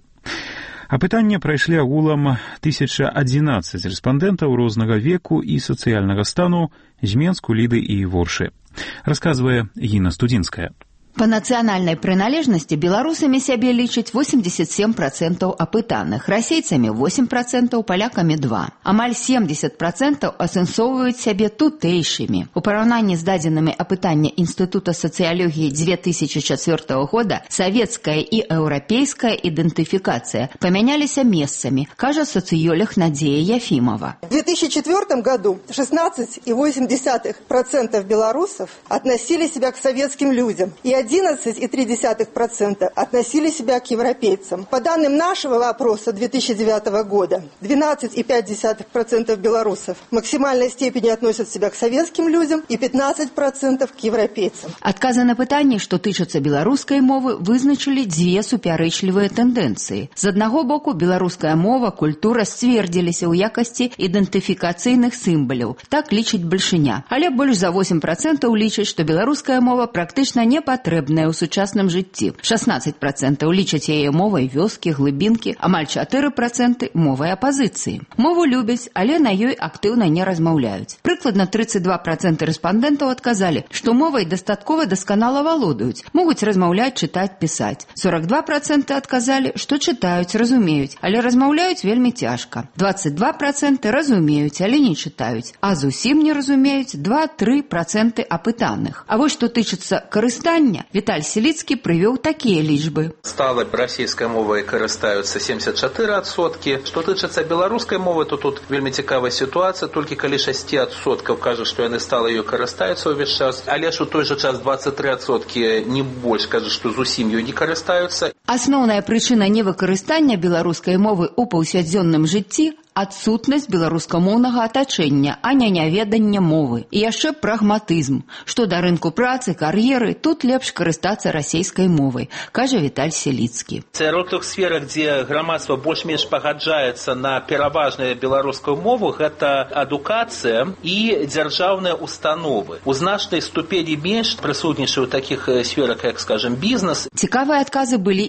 Апытанне прайшлі агулам тысяча адзінаццаць рэспандэнтаў рознага веку і сацыяльнага стану з Менску, Ліды і Воршы. Расказвае Гіна Студзінская. По национальной принадлежности белорусами себе лічаць восемьдесят семь процентов опытанных, расейцами восемь процентов, поляками два. Амаль семьдесят процентов асэнсоўваюць сябе тутэйшымі. У параўнанні з дадзенымі апытання Института социологии две тысячи четвёртого года советская и европейская идентификация поменялись месцами, кажа социолог Надея Ефимова. В две тысячи четвёртом году шестнадцать целых восемь десятых процента белорусов относили себя к советским людям и одиннадцать целых три десятых процента относили себя к европейцам. По данным нашего опроса две тысячи девятого года, двенадцать целых пять десятых процента белорусов в максимальной степени относят себя к советским людям и пятнадцать процентов к европейцам. Адказы на пытанні, што тычацца беларускай мовы, вызначылі дзве супярэчлівыя тэндэнцыі. З аднаго боку, беларуская мова, культура сцвердзіліся ў якасці ідэнтыфікацыйных сімваляў. Так лічыць бальшыня. Але больш за восемь процентов лічаць, што беларуская мова практычна не патрэбна ў сучасным жыцці. шестнадцать процентов лічаць яе мовай вёскі, глыбінкі, амаль чатыры проценты мовай апазіцыі. Мову любяць, але на ёй актыўна не размаўляюць. Прыкладна тридцать два процента рэспандэнтаў адказалі, што мовай дастаткова дасканала валодаюць, могуць размаўляць, чытаць, пісаць. сорок два процента адказалі, што чытаюць, разумеюць, але размаўляюць вельмі цяжка. двадцать два процента разумеюць, але не чытаюць, а зусім не разумеюць два-тры проценты апытаных. А вось што тычыцца карыстання, Віталь Селіцкі прывёў такія лічбы. Стала расійскай мовай карыстаюцца семьдесят четыре процента. Што тычыцца беларускай мовы, то тут вельмі цікавая сітуацыя, толькі калі шесть процентов кажа, што яны стала ёй карыстаюцца ўвесь час, але ж у той жа час двадцать три процента не больш кажа, што зусім ёй не карыстаюцца. Асноўная прычына невыкарыстання беларускай мовы ў паўсядзённым жыцці адсутнасць беларускамоўнага атачэння, а не няведанне мовы. І яшчэ прагматызм. Што да рынку працы, кар'еры, тут лепш карыстацца расійскай мовай, кажа Віталь Селіцкі. Сярод тых сферах, дзе грамадства больш-менш пагаджаецца на пераважную беларускую мову, гэта адукацыя і дзяржаўныя установы. У значнай ступені менш прысутнічаюць у такіх сферах, як, скажем, бізнес. Цікавыя адказы былі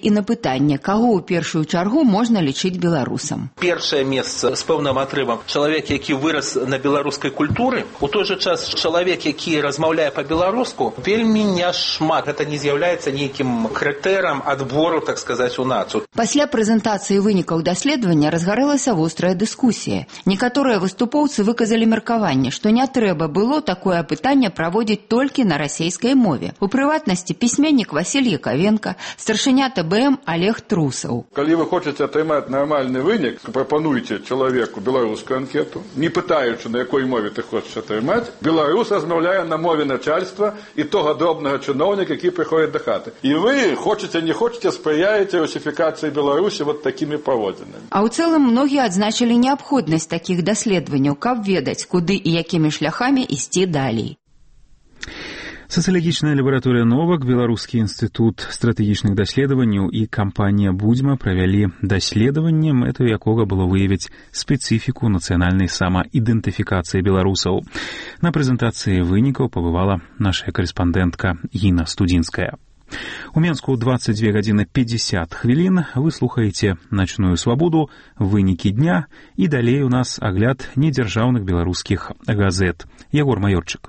і на пытанне, каго ў першую чаргу можна лічыць беларусам. Першае месца з пэўным атрывам чалавек, які вырас на беларускай культуры, у той жа час чалавек, які размаўляе па-беларуску, вельмі няшмат. Гэта не з'яўляецца нейкім крытэрам адбору, так сказаць, у нацыю. Пасля прэзентацыі вынікаў даследавання разгарэлася вострая дыскусія. Некаторыя выступоўцы выказалі меркаванне, што не трэба было такое пытанне праводзіць толькі на расейскай мове. У прыватнасці пісьменнік Васіль Якавенка, старшыня тэ бэ эм Олег Трусаў. Калі вы хочаце атрымаць нармальны вынік, прапануйце чалавеку беларускую анкету, не пытаючы, на якой мове ты хочаш атрымаць. Беларус размаўляе на мове начальства і тога дробнага чыноўніка, які прыходзіць да хаты. І вы, хочаце, не хочаце, спрыяеце русіфікацыі Беларусі вот такімі паводзінамі. А ў цэлым многія адзначылі неабходнасць такіх даследаванняў, каб ведаць, куды і якімі шляхамі ісці далей. Сацыялагічная лабараторыя «Новак», Беларускі інстытут стратэгічных даследаванняў і кампанія «Будзьма» правялі даследаванне, мэтаю якога было выявіць спецыфіку нацыянальнай самаідэнтыфікацыі беларусаў. На прэзентацыі вынікаў пабывала наша карэспандэнтка Іна Студзінская. У Менску двадцать две гадзіны пятьдесят хвілін. Вы слухаеце «Начную свабоду», вынікі дня, і далей у нас агляд недзяржаўных беларускіх газет. Ягор Маёрчык.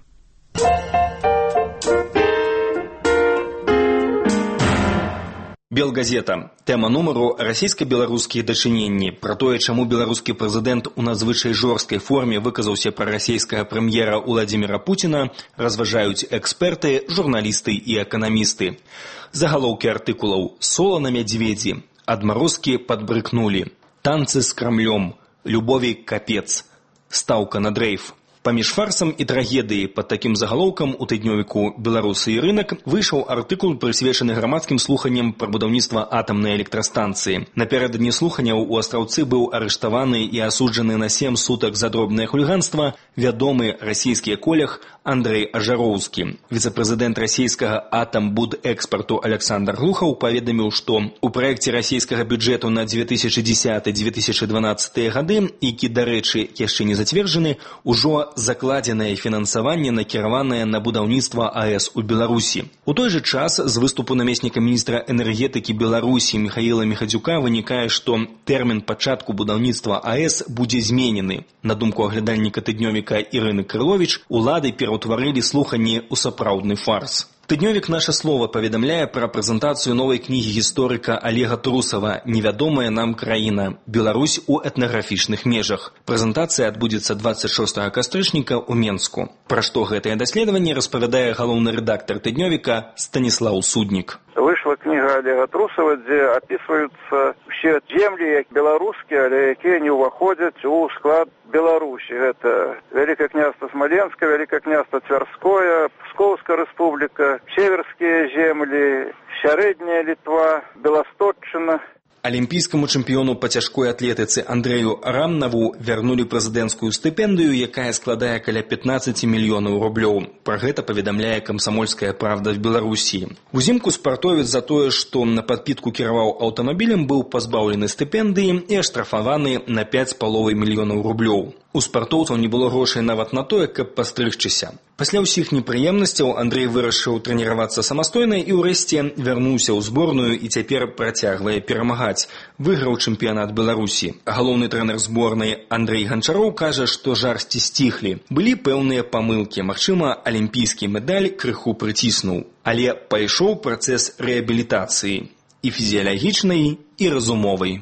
Белгазета. Тэма нумару расійска-беларускія дачыненні. Пра тое, чаму беларускі прэзідэнт у надзвычай жорсткай форме выказаўся пра расійскага прэм'ера Уладзіміра Пуціна, разважаюць эксперты, журналісты і эканамісты. Загалоўкі артыкулаў: «Сола на мядзведзі», «Адмарозкі падбрыкнулі», «Танцы з Крамлём», «Любові капец», «Стаўка на дрейф». Паміж фарсам і трагедыяй пад такім загалоўкам у тыднёвіку «Беларусы і рынак» выйшаў артыкул, прысвечаны грамадскім слуханням пра будаўніцтва атамнай электрастанцыі. Напярэдадні слуханняў у Астраўцы быў арыштаваны і асуджаны на сем сутак за дробнае хуліганства вядомы расійскі эколог Андрэй Ажароўскі. Віцэ-прэзідэнт расійскага атамбудэкспарту Александр Глухаў паведаміў, што у праекце расійскага бюджэту на две тысячи десятый — две тысячи дванадцатый гады, які, дарэчы, яшчэ не зацверджаны, ужо закладзенае фінансаванне накіраванае на будаўніцтва АЭС у Беларусі. У той жа час з выступу намесніка міністра энергетыкі Беларусі Михаіла Михадзюка вынікае, што тэрмін пачатку будаўніцтва АЭС будзе зменены. На думку аглядальніка тыднёвіка Ірыны Крыловіч, улады пераўтварылі слуханні ў сапраўдны фарс. Тыднёвік «Наша слова» паведамляе пра прэзентацыю новай кнігі гісторыка Олега Трусава «Невядомая нам краіна. Беларусь у этнаграфічных межах». Прэзентацыя адбудзецца двадцать шостага кастрычніка ў Менску. Пра што гэтае даследаванне распавядае галоўны рэдактар тыднёвіка Станіслаў Суднік. Вышла кніга Олега Трусава, дзе апісваюцца ўсе землі, як беларускія, але якія не ўваходзяць у склад Беларусі. Гэта Вялікае княства Смаленскае, Вялікае княства Цвярское, Пскоўская рэспубліка, Северскія землі, Сярэдняя Літва, Беласточчына. Алімпійскаму чэмпіёну па цяжкой атлетыцы Андрэю Рамнаву вярнулі прэзідэнцкую стыпендыю, якая складае каля пятнадцать мільёнаў рублёў. Пра гэта паведамляе «Камсамольская правда» в Беларусі. Узімку спартовец за тое, што на падпітку кіраваў аўтамабілем, быў пазбаўлены стыпендыі і аштрафаваны на пять з паловай мільёнаў рублёў. У спартоўцаў не было грошай нават на тое, каб пастрыгчыся. Пасля ўсіх непрыемнасцяў Андрэй вырашыў трэніравацца самастойна і ўрэшце вярнуўся ў зборную і цяпер працягвае перамагаць. Выйграў чэмпіянат Беларусі. Галоўны трэнер зборнай Андрэй Ганчароў кажа, што жарсці сціхлі. Былі пэўныя памылкі. Магчыма, алімпійскі медаль крыху прыціснуў. Але пайшоў працэс рэабілітацыі. І фізіялагічнай, і разумовай.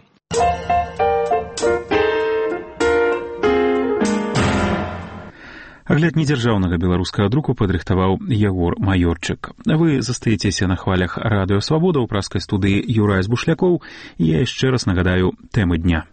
Агляд недзяржаўнага беларускага друку падрыхтаваў Ягор Маёрчык. Вы застаецеся на хвалях радыё «Свабода» ў праскай студыі Юрай Збушлякоў, і я яшчэ раз нагадаю тэмы дня.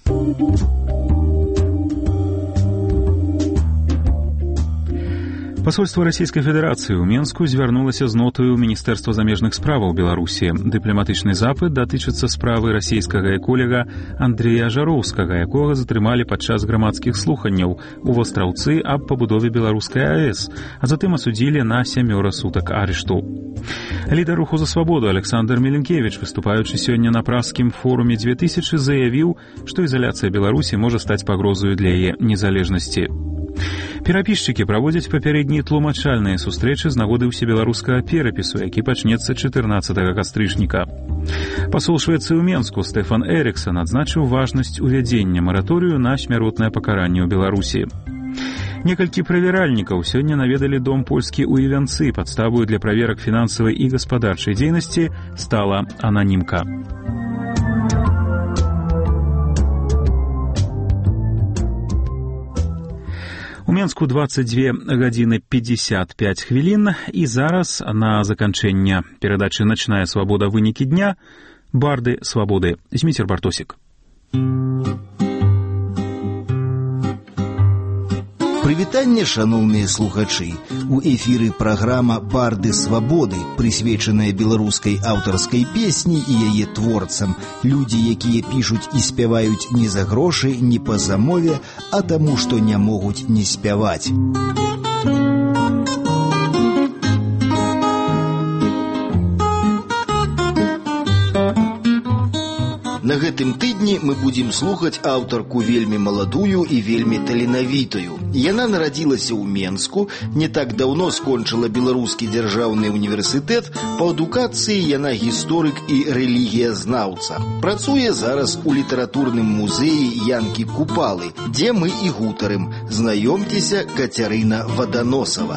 Посольство Российской Федерации ў Менску звярнулася з нотаю Міністэрства замежных справаў Беларусі. Дыпламатычны запыт датычыцца справы расійскага эколога Андрэя Ажароўскага, якога затрымалі падчас грамадскіх слуханняў у Астраўцы аб пабудове беларускай АЭС, а затым асудзілі на сямёра сутак арышту. Лідар руху за свабоду Александр Меленкевич, выступаючы сёння на праскім форуме две тысячи, заявіў, што ізаляцыя Беларусі можа стаць пагрозаю для яе незалежнасці. Перапісчыкі праводзяць папярэднія тлумачальныя сустрэчы з нагоды ўсебеларускага перапісу, які пачнецца чатырнаццатага кастрычніка. Пасол Швецыі ў Менску Стэфан Эриксон адзначыў важнасць увядзення мараторыю на смяротнае пакаранне ў Беларусі. Некалькі правяральнікаў сёння наведалі дом польскі ў Івянцы. Падставою для праверак фінансавай і гаспадарчай дзейнасці стала ананімка. У Менску двадцать две гадзіны пятьдесят пять хвілін, і зараз на заканчэнне перадачы «Начная свабода. Вынікі дня» барды свабоды. Зміцер Бартосік. Прывітанне, шаноўныя слухачы. У эфіры праграма «Барды свабоды», прысвечаная беларускай аўтарскай песні і яе творцам. Людзі, якія пішуць і спяваюць не за грошы, не па замове, а таму, што не могуць не спяваць. На гэтым тыдні мы будзем слухаць аўтарку вельмі маладую і вельмі таленавітую. Яна нарадзілася ў Менску, не так даўно скончыла Беларускі дзяржаўны універсітэт, па адукацыі яна гісторык і рэлігіязнаўца. Працуе зараз у літаратурным музеі Янкі Купалы, дзе мы і гутарым. Знаёмцеся, Кацярына Ваданосава.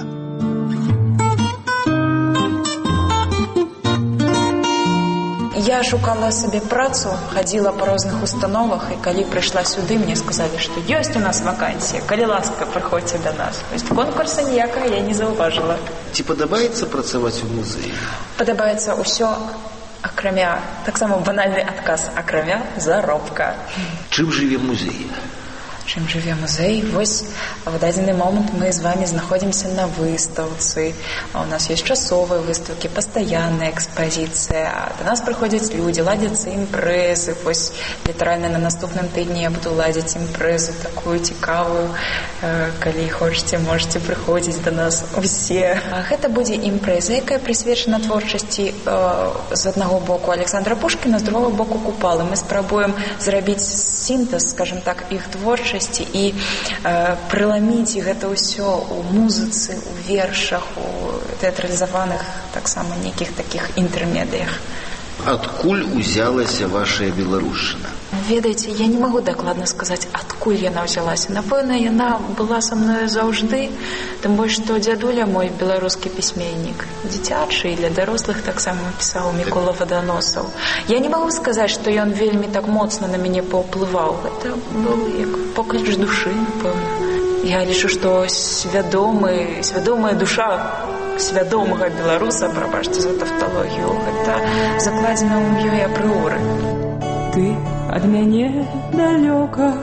Я шукала сабе працу, хадзіла па розных установах, і калі прыйшла сюды, мне сказалі, што ёсць у нас вакансія, калі ласка, прыходзьце да нас. Конкурса ніякага я не заўважыла. Ці падабаецца працаваць у музеі? Падабаецца ўсё, акрамя, таксама банальны адказ, акрамя заробка. Чым жыве музей? Чым жыве музей? Вось в дадзены момант мы з вами знаходзімся на выстаўцы. У нас ёсць часовыя выставкі, пастаянная экспазіцыя. Да нас прыходзяць людзі, ладзяцца імпрэзы. Вось літаральна на наступным тыдні я буду ладзіць імпрэзу такую цікавую. Калі хочаце, можаце прыходзіць да нас усе. Гэта будзе імпрэза, якая прысвечана творчасці з аднаго боку Александра Пушкіна, з другого боку Купалы. Мы спрабуем зрабіць сінтэз, скажем так, іх творчасці і э, прыламіць гэта ўсё у музыцы, у вершах, у тэатралізаваных таксама нейкіх такіх інтэрмедыях. Адкуль узялася вашая беларушчына? Ведаеце, я не магу дакладна сказаць, адкуль яна ўзялася. Напэўна, яна была са мною заўжды, тым больш, што дзядуля мой беларускі пісьменнік, дзіцячы і для дарослых таксама пісаў Мікола Ваданосаў. Я не магу сказаць, што ён вельмі так моцна на мяне паўплываў. Гэта быў як покліч душы, напэўна. Я лічу, што свядомы, свядомая душа свядомага беларуса, прабачце за тавталогію, гэта закладзена ў ёй апрыоры. Ты ад мяне далёка,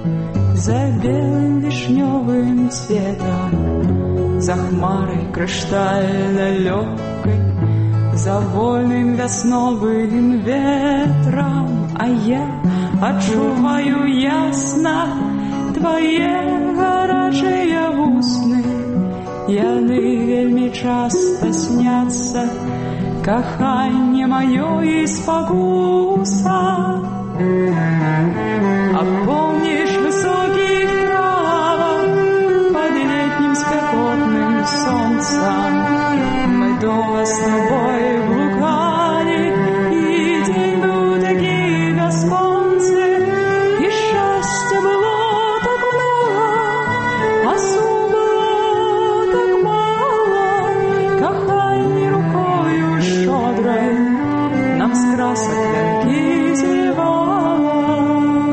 за белым вішнёвым цветам, за хмарай крыштальна лёгкай, за вольным вясновым ветрам, а я адчуваю ясна твае гарачыя вусны. Яны вельмі часта сняцца, каханне маё і спакуса. А помніш высокіх травах пад летнім спякотным сонцам мы дома з тобой блукалі, і дзень быў такі бясконцы, і шчасця было так много, а сум было так мала. Каханне рукою шодрай нам з красак вянкі злівала.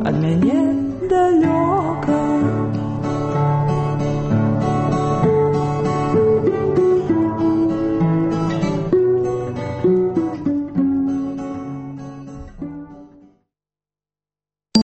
ад мяне далёка.